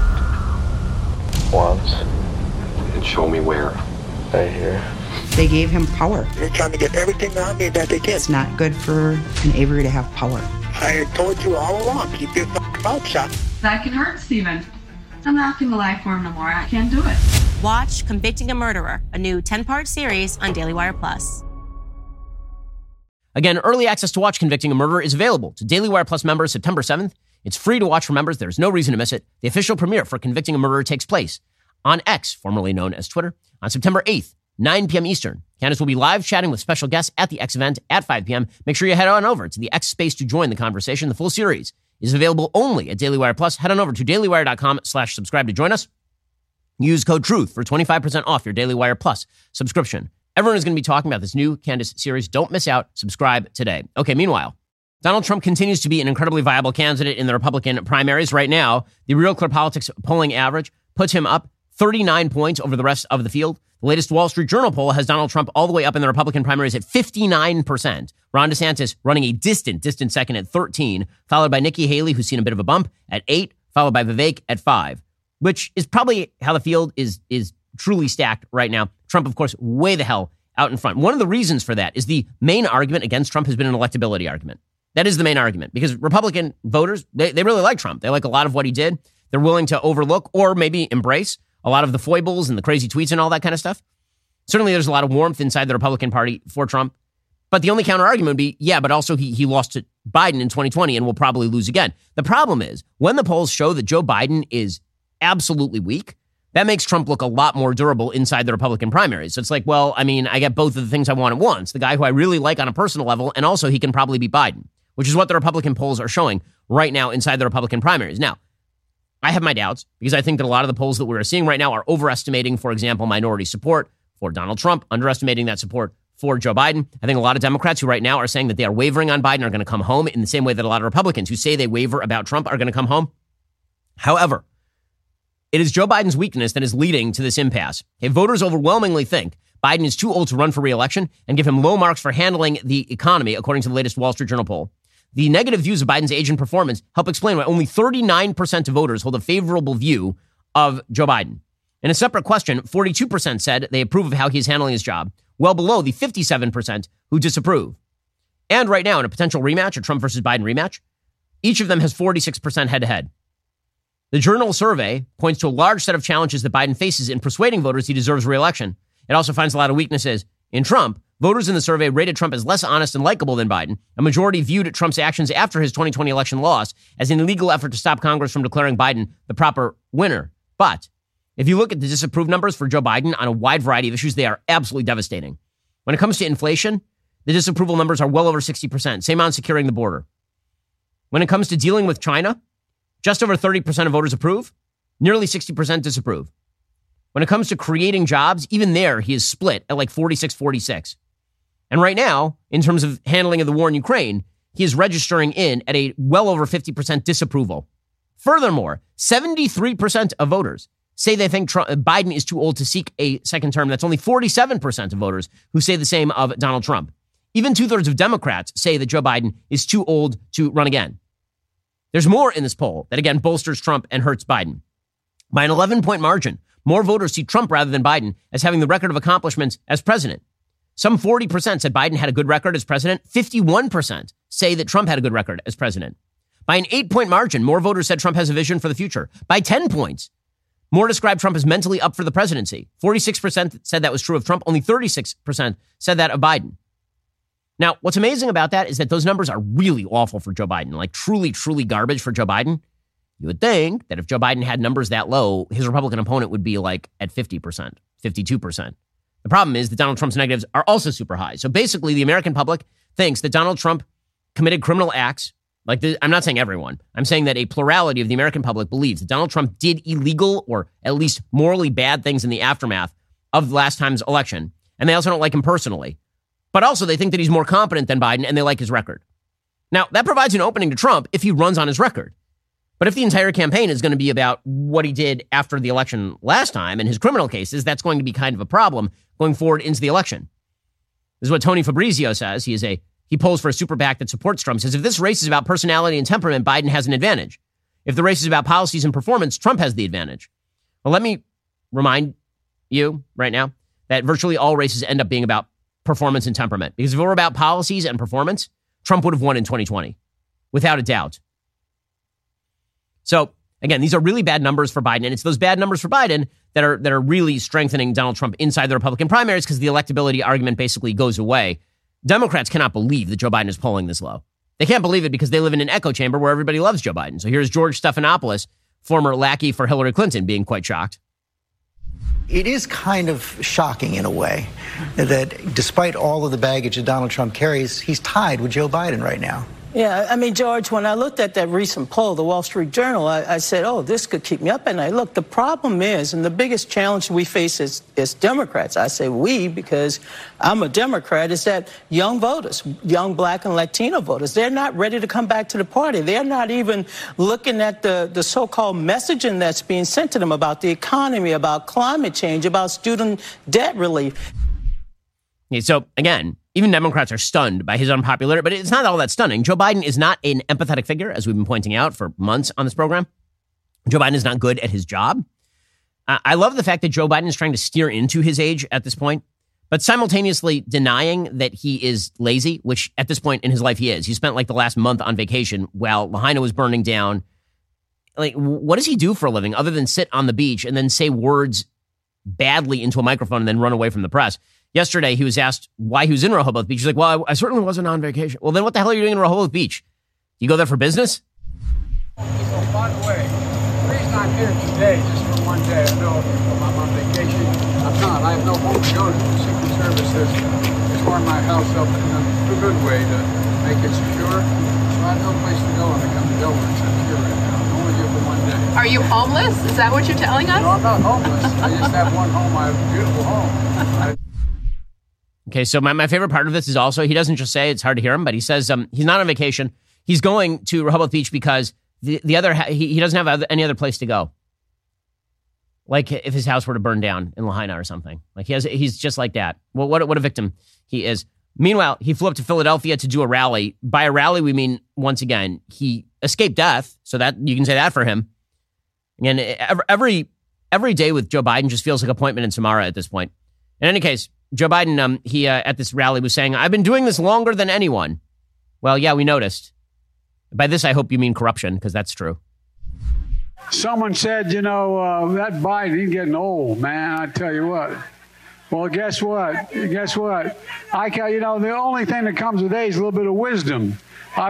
Once. And show me where. Right here. They gave him power. They're trying to get everything on me that they can. It's not good for an Avery to have power. I told you all along, keep your mouth shut. That can hurt, Stephen. I'm not going to lie for him no more. I can't do it. Watch Convicting a Murderer, a new 10-part series on Daily Wire Plus. Again, early access to watch Convicting a Murderer is available to Daily Wire Plus members September 7th. It's free to watch for members. There's no reason to miss it. The official premiere for Convicting a Murderer takes place on X, formerly known as Twitter, on September 8th. 9 p.m. Eastern. Candace will be live chatting with special guests at the X event at 5 p.m. Make sure you head on over to the X space to join the conversation. The full series is available only at Daily Wire Plus. Head on over to dailywire.com/subscribe to join us. Use code TRUTH for 25% off your Daily Wire Plus subscription. Everyone is going to be talking about this new Candace series. Don't miss out. Subscribe today. Okay, meanwhile, Donald Trump continues to be an incredibly viable candidate in the Republican primaries. Right now, the Real Clear Politics polling average puts him up 39 points over the rest of the field. The latest Wall Street Journal poll has Donald Trump all the way up in the Republican primaries at 59%. Ron DeSantis running a distant second at 13, followed by Nikki Haley, who's seen a bit of a bump, at 8, followed by Vivek at 5, which is probably how the field is truly stacked right now. Trump, of course, way the hell out in front. One of the reasons for that is the main argument against Trump has been an electability argument. That is the main argument because Republican voters, they really like Trump. They like a lot of what he did. They're willing to overlook or maybe embrace a lot of the foibles and the crazy tweets and all that kind of stuff. Certainly there's a lot of warmth inside the Republican Party for Trump. But the only counter argument would be, yeah, but also he lost to Biden in 2020 and will probably lose again. The problem is when the polls show that Joe Biden is absolutely weak, that makes Trump look a lot more durable inside the Republican primaries. So it's like, well, I mean, I get both of the things I want at once. The guy who I really like on a personal level, and also he can probably beat Biden, which is what the Republican polls are showing right now inside the Republican primaries. Now, I have my doubts because I think that a lot of the polls that we're seeing right now are overestimating, for example, minority support for Donald Trump, underestimating that support for Joe Biden. I think a lot of Democrats who right now are saying that they are wavering on Biden are going to come home in the same way that a lot of Republicans who say they waver about Trump are going to come home. However, it is Joe Biden's weakness that is leading to this impasse. Okay, voters overwhelmingly think Biden is too old to run for re-election and give him low marks for handling the economy, according to the latest Wall Street Journal poll. The negative views of Biden's age and performance help explain why only 39% of voters hold a favorable view of Joe Biden. In a separate question, 42% said they approve of how he's handling his job, well below the 57% who disapprove. And right now, in a potential rematch, a Trump versus Biden rematch, each of them has 46% head-to-head. The Journal survey points to a large set of challenges that Biden faces in persuading voters he deserves re-election. It also finds a lot of weaknesses in Trump. Voters in the survey rated Trump as less honest and likable than Biden. A majority viewed Trump's actions after his 2020 election loss as an illegal effort to stop Congress from declaring Biden the proper winner. But if you look at the disapprove numbers for Joe Biden on a wide variety of issues, they are absolutely devastating. When it comes to inflation, the disapproval numbers are well over 60%. Same on securing the border. When it comes to dealing with China, just over 30% of voters approve, nearly 60% disapprove. When it comes to creating jobs, even there, he is split at like 46-46. And right now, in terms of handling of the war in Ukraine, he is registering in at a well over 50% disapproval. Furthermore, 73% of voters say they think Biden is too old to seek a second term. That's only 47% of voters who say the same of Donald Trump. Even 2/3 of Democrats say that Joe Biden is too old to run again. There's more in this poll that, again, bolsters Trump and hurts Biden. By an 11-point margin, more voters see Trump rather than Biden as having the record of accomplishments as president. Some 40% said Biden had a good record as president. 51% say that Trump had a good record as president. By an 8-point margin, more voters said Trump has a vision for the future. By 10 points, more described Trump as mentally up for the presidency. 46% said that was true of Trump. Only 36% said that of Biden. Now, what's amazing about that is that those numbers are really awful for Joe Biden, like truly, truly garbage for Joe Biden. You would think that if Joe Biden had numbers that low, his Republican opponent would be like at 50%, 52%. The problem is that Donald Trump's negatives are also super high. So basically, the American public thinks that Donald Trump committed criminal acts. I'm not saying everyone. I'm saying that a plurality of the American public believes that Donald Trump did illegal or at least morally bad things in the aftermath of last time's election. And they also don't like him personally. But also they think that he's more competent than Biden and they like his record. Now, that provides an opening to Trump if he runs on his record. But if the entire campaign is going to be about what he did after the election last time and his criminal cases, that's going to be kind of a problem going forward into the election. This is what Tony Fabrizio says. He polls for a super PAC that supports Trump. Says if this race is about personality and temperament, Biden has an advantage. If the race is about policies and performance, Trump has the advantage. Well, let me remind you right now that virtually all races end up being about performance and temperament. Because if it were about policies and performance, Trump would have won in 2020, without a doubt. So, again, these are really bad numbers for Biden, and it's those bad numbers for Biden that are really strengthening Donald Trump inside the Republican primaries because the electability argument basically goes away. Democrats cannot believe that Joe Biden is polling this low. They can't believe it because they live in an echo chamber where everybody loves Joe Biden. So here's George Stephanopoulos, former lackey for Hillary Clinton, being quite shocked. It is kind of shocking in a way that despite all of the baggage that Donald Trump carries, he's tied with Joe Biden right now. Yeah, I mean, George, when I looked at that recent poll, the Wall Street Journal, I said, oh, this could keep me up at night. Look, the problem is, and the biggest challenge we face is Democrats. I say we because I'm a Democrat, is that young voters, young Black and Latino voters, they're not ready to come back to the party. They're not even looking at the so-called messaging that's being sent to them about the economy, about climate change, about student debt relief. Yeah, so, again, even Democrats are stunned by his unpopularity, but it's not all that stunning. Joe Biden is not an empathetic figure, as we've been pointing out for months on this program. Joe Biden is not good at his job. I love the fact that Joe Biden is trying to steer into his age at this point but simultaneously denying that he is lazy, which at this point in his life he is. He spent like the last month on vacation while Lahaina was burning down. Like, what does he do for a living other than sit on the beach and then say words badly into a microphone and then run away from the press? Yesterday, he was asked why he was in Rehoboth Beach. He's like, well, I certainly wasn't on vacation. Well, then what the hell are you doing in Rehoboth Beach? You go there for business? So, by the way, the reason I'm here today, just for one day, I know I'm on vacation. I'm not. I have no home to go to. The Secret Service has torn my house up in a good way to make it secure. So I have no place to go, and I come to Delaware. So I'm here right now. I'm only here for one day. Are you homeless? Is that what you're telling us? No, I'm not homeless. I just have one home. I have a beautiful home. Okay, so my favorite part of this is also, he doesn't just say, it's hard to hear him, but he says he's not on vacation. He's going to Rehoboth Beach because the other he doesn't have any other place to go. Like if his house were to burn down in Lahaina or something. Like he's just like that. Well, what a victim he is. Meanwhile, he flew up to Philadelphia to do a rally. By a rally, we mean, once again, he escaped death. So that you can say that for him. And every day with Joe Biden just feels like appointment in Samara at this point. In any case, Joe Biden, he at this rally was saying, I've been doing this longer than anyone. Well, yeah, we noticed. By this, I hope you mean corruption, because that's true. Someone said, that Biden, he's getting old, man. I tell you what. Well, guess what? The only thing that comes with age is a little bit of wisdom. I've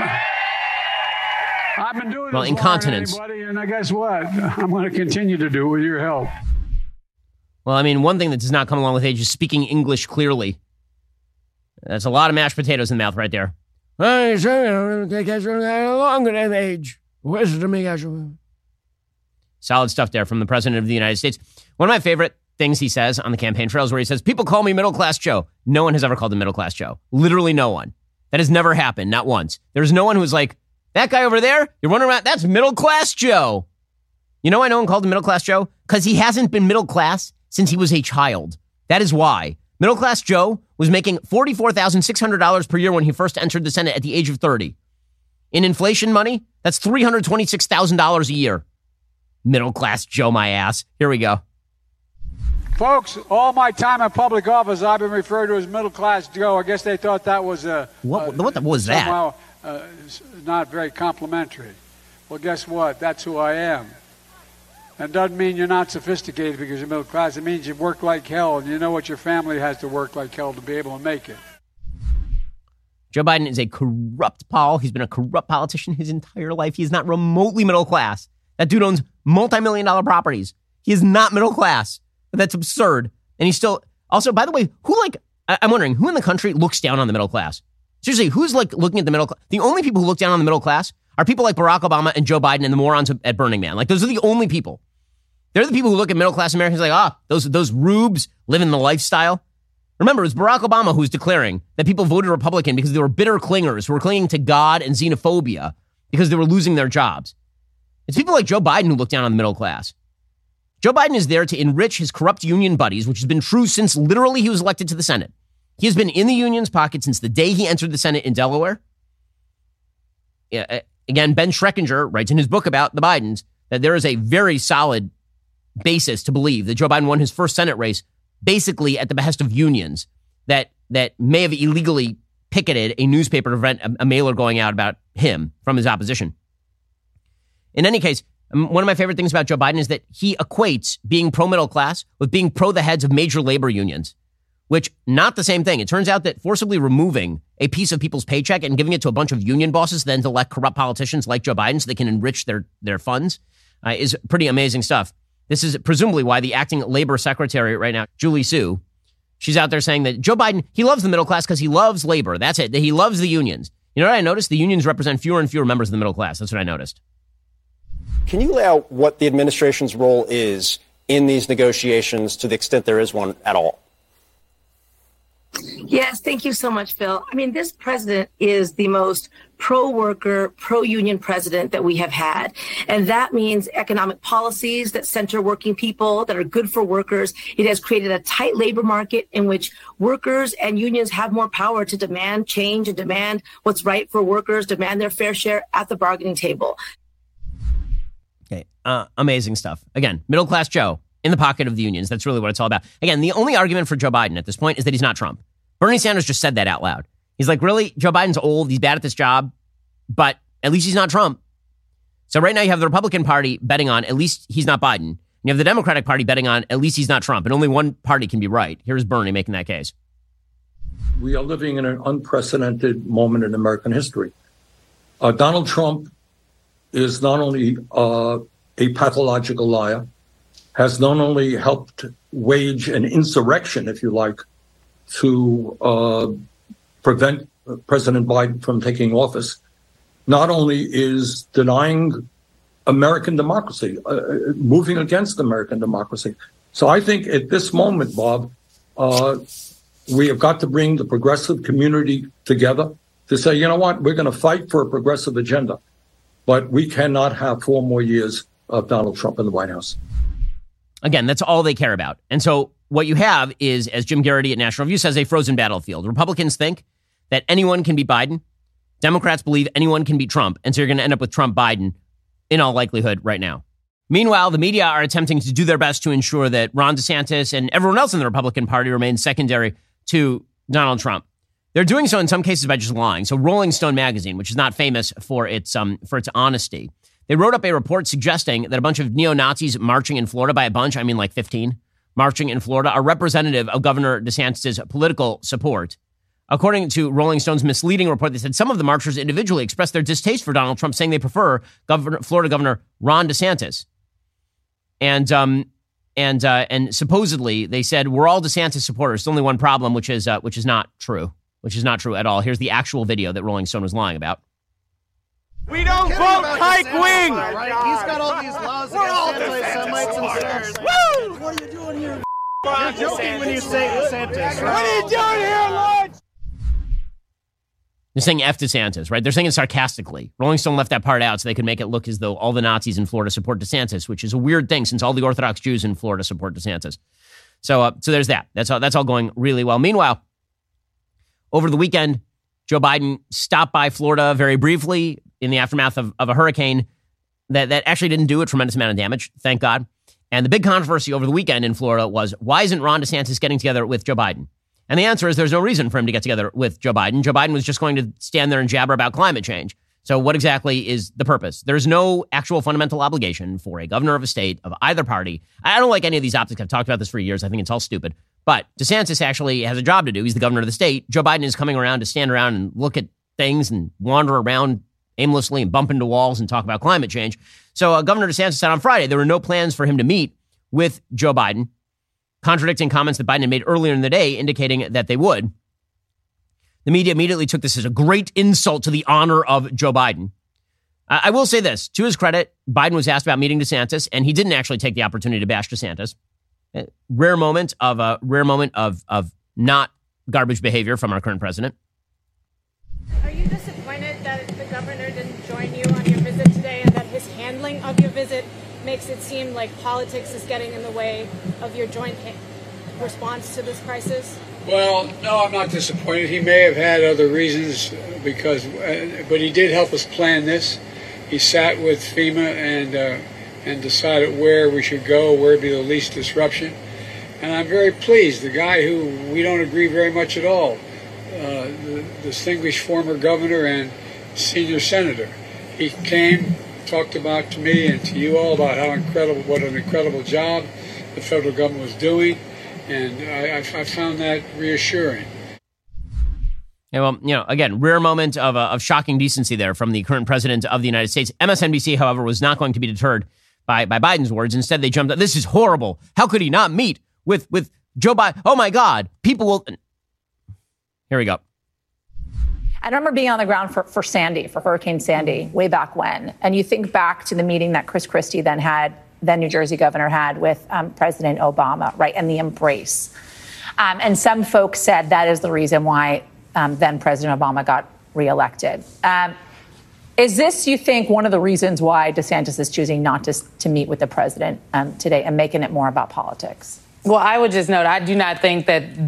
been doing this incontinence. Longer than anybody, and guess what? I'm going to continue to do it with your help. Well, I mean, one thing that does not come along with age is speaking English clearly. That's a lot of mashed potatoes in the mouth right there. Longer than age. Solid stuff there from the President of the United States. One of my favorite things he says on the campaign trails where he says, people call me middle-class Joe. No one has ever called him middle-class Joe. Literally no one. That has never happened, not once. There's no one who's like, that guy over there, you're running around, that's middle-class Joe. You know why no one called him middle-class Joe? Because he hasn't been middle-class since he was a child. That is why. Middle-class Joe was making $44,600 per year when he first entered the Senate at the age of 30. In inflation money, that's $326,000 a year. Middle-class Joe, my ass. Here we go. Folks, all my time in public office, I've been referred to as middle-class Joe. I guess they thought that was what was that? Somehow not very complimentary. Well, guess what? That's who I am. That doesn't mean you're not sophisticated because you're middle class. It means you work like hell, and you know what your family has to work like hell to be able to make it. Joe Biden is a corrupt Paul. He's been a corrupt politician his entire life. He is not remotely middle class. That dude owns multi-million-dollar properties. He is not middle class. That's absurd. And he's still... Also, by the way, I'm wondering, who in the country looks down on the middle class? Seriously, who's looking at the middle class? The only people who look down on the middle class are people like Barack Obama and Joe Biden and the morons at Burning Man. Those are the only people. They're the people who look at middle-class Americans like, those rubes living the lifestyle. Remember, it was Barack Obama who was declaring that people voted Republican because they were bitter clingers who were clinging to God and xenophobia because they were losing their jobs. It's people like Joe Biden who look down on the middle class. Joe Biden is there to enrich his corrupt union buddies, which has been true since literally he was elected to the Senate. He has been in the union's pocket since the day he entered the Senate in Delaware. Again, Ben Schreckinger writes in his book about the Bidens that there is a very solid basis to believe that Joe Biden won his first Senate race basically at the behest of unions that may have illegally picketed a newspaper to prevent a mailer going out about him from his opposition. In any case, one of my favorite things about Joe Biden is that he equates being pro-middle class with being pro the heads of major labor unions, which not the same thing. It turns out that forcibly removing a piece of people's paycheck and giving it to a bunch of union bosses then to elect corrupt politicians like Joe Biden so they can enrich their funds is pretty amazing stuff. This is presumably why the acting labor secretary right now, Julie Su, she's out there saying that Joe Biden, he loves the middle class because he loves labor. That's it. He loves the unions. You know what I noticed? The unions represent fewer and fewer members of the middle class. That's what I noticed. Can you lay out what the administration's role is in these negotiations to the extent there is one at all? Yes, thank you so much, Phil. I mean, this president is the most pro-worker, pro-union president that we have had. And that means economic policies that center working people, that are good for workers. It has created a tight labor market in which workers and unions have more power to demand change and demand what's right for workers, demand their fair share at the bargaining table. Okay, amazing stuff. Again, middle-class Joe. in the pocket of the unions. That's really what it's all about. Again, the only argument for Joe Biden at this point is that he's not Trump. Bernie Sanders just said that out loud. He's like, really? Joe Biden's old. He's bad at this job, but at least he's not Trump. So right now you have the Republican Party betting on at least he's not Biden. You have the Democratic Party betting on at least he's not Trump. And only one party can be right. Here's Bernie making that case. We are living in an unprecedented moment in American history. Donald Trump is not only a pathological liar, has not only helped wage an insurrection, if you like, to prevent President Biden from taking office, not only is denying American democracy, moving against American democracy. So I think at this moment, Bob, we have got to bring the progressive community together to say, you know what, we're going to fight for a progressive agenda, but we cannot have 4 more years of Donald Trump in the White House. Again, that's all they care about. And so what you have is, as Jim Garrity at National Review says, a frozen battlefield. Republicans think that anyone can beat Biden. Democrats believe anyone can beat Trump. And so you're going to end up with Trump-Biden in all likelihood right now. Meanwhile, the media are attempting to do their best to ensure that Ron DeSantis and everyone else in the Republican Party remains secondary to Donald Trump. They're doing so in some cases by just lying. So Rolling Stone magazine, which is not famous for its honesty, they wrote up a report suggesting that a bunch of neo-Nazis marching in Florida, by a bunch, I mean like 15, marching in Florida, are representative of Governor DeSantis' political support. According to Rolling Stone's misleading report, they said some of the marchers individually expressed their distaste for Donald Trump, saying they prefer Florida Governor Ron DeSantis. And supposedly they said we're all DeSantis supporters. There's only one problem, which is not true. Which is not true at all. Here's the actual video that Rolling Stone was lying about. We don't vote Hike Wing. Right? He's got all these laws against anti-Semites and stuff. Woo! What are you doing here? You're joking when you say DeSantis. What are you doing here, Lord? They're saying F DeSantis, right? They're saying it sarcastically. Rolling Stone left that part out so they could make it look as though all the Nazis in Florida support DeSantis, which is a weird thing since all the Orthodox Jews in Florida support DeSantis. So there's that. That's all going really well. Meanwhile, over the weekend, Joe Biden stopped by Florida very briefly in the aftermath of a hurricane that actually didn't do a tremendous amount of damage, thank God. And the big controversy over the weekend in Florida was, why isn't Ron DeSantis getting together with Joe Biden? And the answer is there's no reason for him to get together with Joe Biden. Joe Biden was just going to stand there and jabber about climate change. So what exactly is the purpose? There's no actual fundamental obligation for a governor of a state of either party. I don't like any of these optics. I've talked about this for years. I think it's all stupid. But DeSantis actually has a job to do. He's the governor of the state. Joe Biden is coming around to stand around and look at things and wander around aimlessly and bump into walls and talk about climate change. So Governor DeSantis said on Friday there were no plans for him to meet with Joe Biden, contradicting comments that Biden had made earlier in the day indicating that they would. The media immediately took this as a great insult to the honor of Joe Biden. I will say this, to his credit, Biden was asked about meeting DeSantis, and he didn't actually take the opportunity to bash DeSantis. Rare moment of not garbage behavior from our current president. Are you disappointed that the governor didn't join you on your visit today and that his handling of your visit makes it seem like politics is getting in the way of your joint response to this crisis? Well, no, I'm not disappointed. He may have had other reasons but he did help us plan this. He sat with FEMA and decided where we should go, where would be the least disruption. And I'm very pleased. The guy who we don't agree very much at all, the distinguished former governor and senior senator, he came, talked about to me and to you all about what an incredible job the federal government was doing. And I found that reassuring. Yeah, well, again, rare moment of shocking decency there from the current president of the United States. MSNBC, however, was not going to be deterred by Biden's words. Instead, they jumped, this is horrible. How could he not meet with Joe Biden? Oh, my God. People will. Here we go. I remember being on the ground for Hurricane Sandy, way back when. And you think back to the meeting that Chris Christie then New Jersey governor had with President Obama, right, and the embrace. And some folks said that is the reason why then President Obama got reelected. Is this, you think, one of the reasons why DeSantis is choosing not to meet with the president today and making it more about politics? Well, I would just note, I do not think that,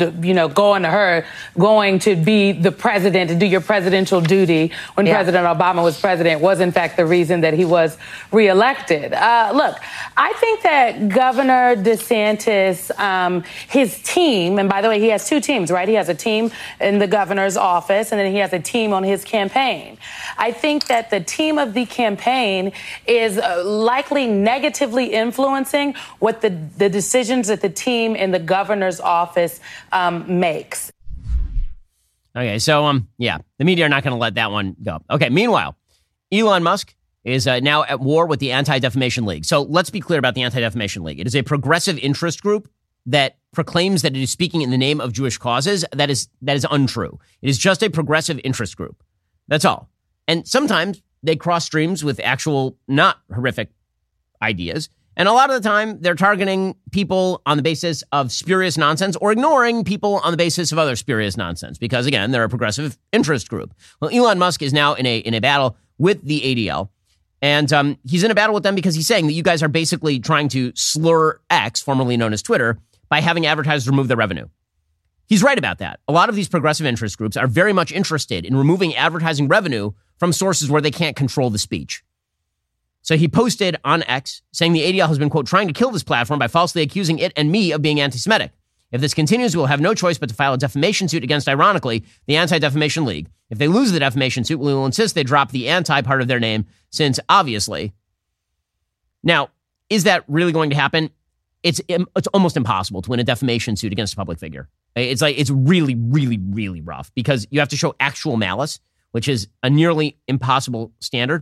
going to be the president, to do your presidential duty when President Obama was president was, in fact, the reason that he was reelected. Look, I think that Governor DeSantis, his team, and by the way, he has two teams, right? He has a team in the governor's office, and then he has a team on his campaign. I think that the team of the campaign is likely negatively influencing what the decisions that the team in the governor's office makes. Okay, so, the media are not going to let that one go. Okay, meanwhile, Elon Musk is now at war with the Anti-Defamation League. So let's be clear about the Anti-Defamation League. It is a progressive interest group that proclaims that it is speaking in the name of Jewish causes. That is untrue. It is just a progressive interest group. That's all. And sometimes they cross streams with actual not horrific ideas. And a lot of the time, they're targeting people on the basis of spurious nonsense or ignoring people on the basis of other spurious nonsense because, again, they're a progressive interest group. Well, Elon Musk is now in a battle with the ADL. And he's in a battle with them because he's saying that you guys are basically trying to slur X, formerly known as Twitter, by having advertisers remove their revenue. He's right about that. A lot of these progressive interest groups are very much interested in removing advertising revenue from sources where they can't control the speech. So he posted on X saying the ADL has been, quote, trying to kill this platform by falsely accusing it and me of being anti-Semitic. If this continues, we'll have no choice but to file a defamation suit against, ironically, the Anti-Defamation League. If they lose the defamation suit, we will insist they drop the anti part of their name, since obviously. Now, is that really going to happen? It's almost impossible to win a defamation suit against a public figure. It's really, really, really rough because you have to show actual malice, which is a nearly impossible standard.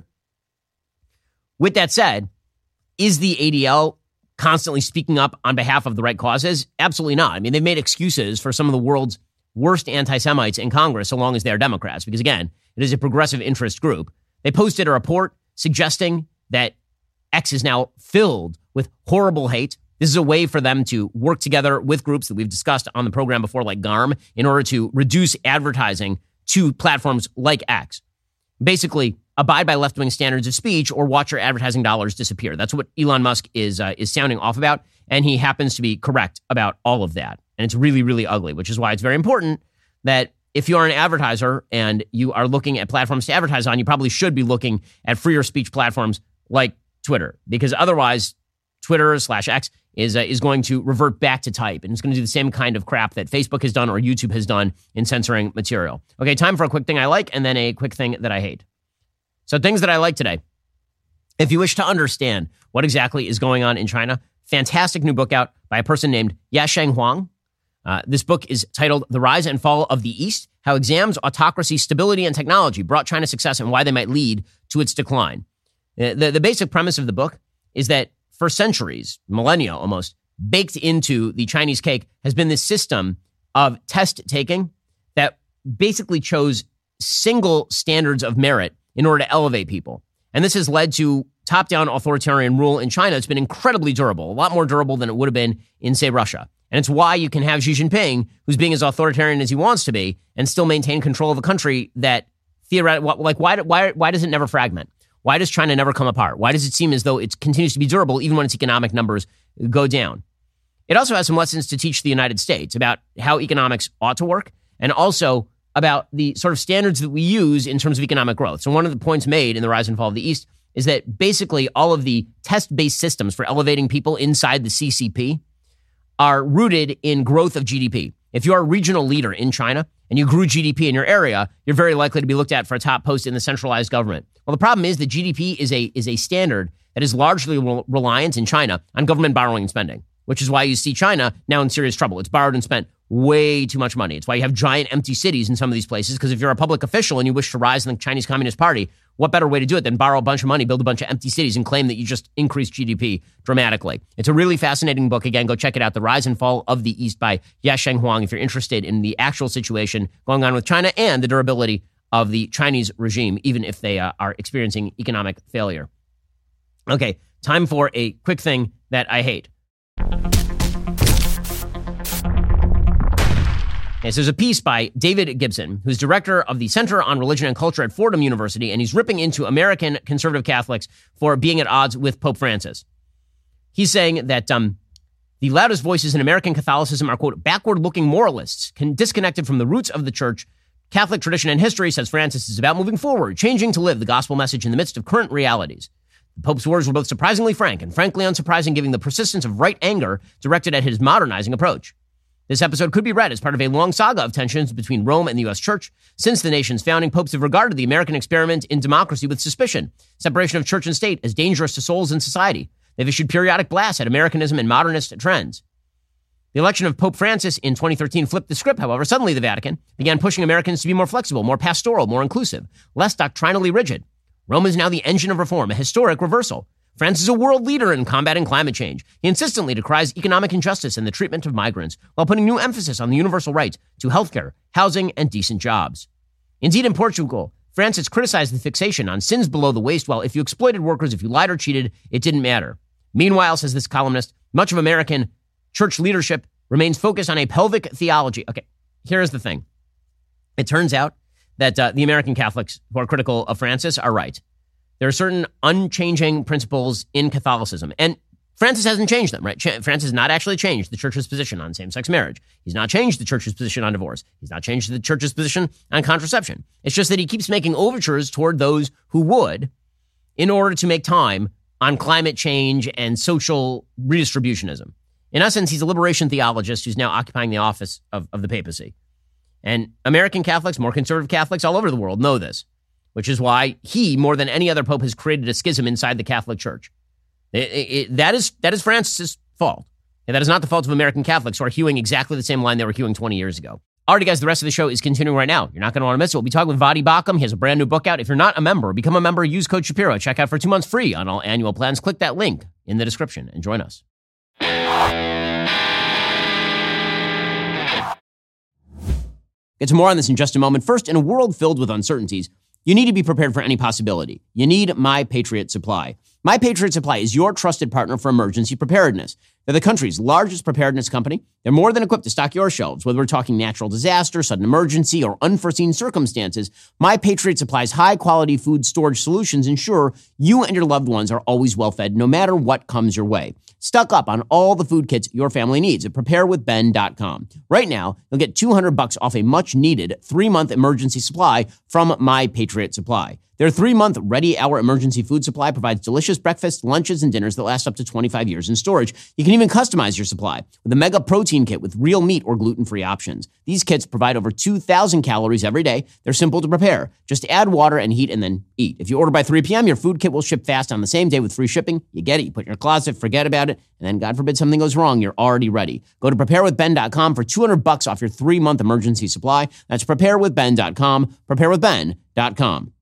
With that said, is the ADL constantly speaking up on behalf of the right causes? Absolutely not. I mean, they've made excuses for some of the world's worst anti-Semites in Congress so long as they're Democrats, because again, it is a progressive interest group. They posted a report suggesting that X is now filled with horrible hate. This is a way for them to work together with groups that we've discussed on the program before, like GARM, in order to reduce advertising to platforms like X. Basically, abide by left-wing standards of speech or watch your advertising dollars disappear. That's what Elon Musk is sounding off about, and he happens to be correct about all of that. And it's really, really ugly, which is why it's very important that if you are an advertiser and you are looking at platforms to advertise on, you probably should be looking at freer speech platforms like Twitter, because otherwise Twitter/X is going to revert back to type, and it's going to do the same kind of crap that Facebook has done or YouTube has done in censoring material. Okay, time for a quick thing I like and then a quick thing that I hate. So things that I like today. If you wish to understand what exactly is going on in China, fantastic new book out by a person named Yasheng Huang. This book is titled The Rise and Fall of the East, How Exams, Autocracy, Stability, and Technology Brought China Success and Why They Might Lead to Its Decline. The basic premise of the book is that for centuries, millennia almost, baked into the Chinese cake has been this system of test taking that basically chose single standards of merit in order to elevate people. And this has led to top-down authoritarian rule in China. It's been incredibly durable, a lot more durable than it would have been in, say, Russia. And it's why you can have Xi Jinping, who's being as authoritarian as he wants to be, and still maintain control of a country that theoretically, like, why does it never fragment? Why does China never come apart? Why does it seem as though it continues to be durable even when its economic numbers go down? It also has some lessons to teach the United States about how economics ought to work, and also about the sort of standards that we use in terms of economic growth. So one of the points made in The Rise and Fall of the East is that basically all of the test-based systems for elevating people inside the CCP are rooted in growth of GDP. If you're a regional leader in China and you grew GDP in your area, you're very likely to be looked at for a top post in the centralized government. Well, the problem is that GDP is a standard that is largely reliant in China on government borrowing and spending, which is why you see China now in serious trouble. It's borrowed and spent way too much money. It's why you have giant empty cities in some of these places, because if you're a public official and you wish to rise in the Chinese Communist Party, what better way to do it than borrow a bunch of money, build a bunch of empty cities, and claim that you just increased GDP dramatically? It's a really fascinating book. Again, go check it out, The Rise and Fall of the East by Yasheng Huang, if you're interested in the actual situation going on with China and the durability of the Chinese regime, even if they are experiencing economic failure. Okay, time for a quick thing that I hate. Okay, so there's a piece by David Gibson, who's director of the Center on Religion and Culture at Fordham University, and he's ripping into American conservative Catholics for being at odds with Pope Francis. He's saying that The loudest voices in American Catholicism are, quote, backward-looking moralists, disconnected from the roots of the church. Catholic tradition and history, says Francis, is about moving forward, changing to live the gospel message in the midst of current realities. The Pope's words were both surprisingly frank and frankly unsurprising, giving the persistence of right anger directed at his modernizing approach. This episode could be read as part of a long saga of tensions between Rome and the U.S. Church. Since the nation's founding, popes have regarded the American experiment in democracy with suspicion, separation of church and state as dangerous to souls and society. They've issued periodic blasts at Americanism and modernist trends. The election of Pope Francis in 2013 flipped the script, however. Suddenly, the Vatican began pushing Americans to be more flexible, more pastoral, more inclusive, less doctrinally rigid. Rome is now the engine of reform, a historic reversal. France is a world leader in combating climate change. He insistently decries economic injustice and the treatment of migrants, while putting new emphasis on the universal right to healthcare, housing, and decent jobs. Indeed, in Portugal, Francis criticized the fixation on sins below the waist, while if you exploited workers, if you lied or cheated, it didn't matter. Meanwhile, says this columnist, much of American church leadership remains focused on a pelvic theology. Okay, here's the thing. It turns out that the American Catholics who are critical of Francis are right. There are certain unchanging principles in Catholicism, and Francis hasn't changed them, right? Francis has not actually changed the church's position on same-sex marriage. He's not changed the church's position on divorce. He's not changed the church's position on contraception. It's just that he keeps making overtures toward those who would in order to make time on climate change and social redistributionism. In essence, he's a liberation theologist who's now occupying the office of the papacy. And American Catholics, more conservative Catholics all over the world know this, which is why he, more than any other pope, has created a schism inside the Catholic Church. That is Francis' fault. And that is not the fault of American Catholics who are hewing exactly the same line they were hewing 20 years ago. Alrighty, guys, the rest of the show is continuing right now. You're not going to want to miss it. We'll be talking with Vadi Bakum. He has a brand new book out. If you're not a member, become a member. Use code Shapiro. Check out for 2 months free on all annual plans. Click that link in the description and join us. Get to more on this in just a moment. First, in a world filled with uncertainties, you need to be prepared for any possibility. You need My Patriot Supply. My Patriot Supply is your trusted partner for emergency preparedness. They're the country's largest preparedness company. They're more than equipped to stock your shelves, whether we're talking natural disaster, sudden emergency, or unforeseen circumstances. My Patriot Supply's high-quality food storage solutions ensure you and your loved ones are always well-fed, no matter what comes your way. Stock up on all the food kits your family needs at preparewithben.com. Right now, you'll get $200 off a much-needed 3-month emergency supply from My Patriot Supply. Their 3-month ready-hour emergency food supply provides delicious breakfasts, lunches, and dinners that last up to 25 years in storage. You can even customize your supply with a mega protein kit with real meat or gluten-free options. These kits provide over 2,000 calories every day. They're simple to prepare. Just add water and heat and then eat. If you order by 3 p.m., your food kit will ship fast on the same day with free shipping. You get it, you put it in your closet, forget about it, and then God forbid something goes wrong, you're already ready. Go to preparewithben.com for $200 off your 3-month emergency supply. That's preparewithben.com, preparewithben.com.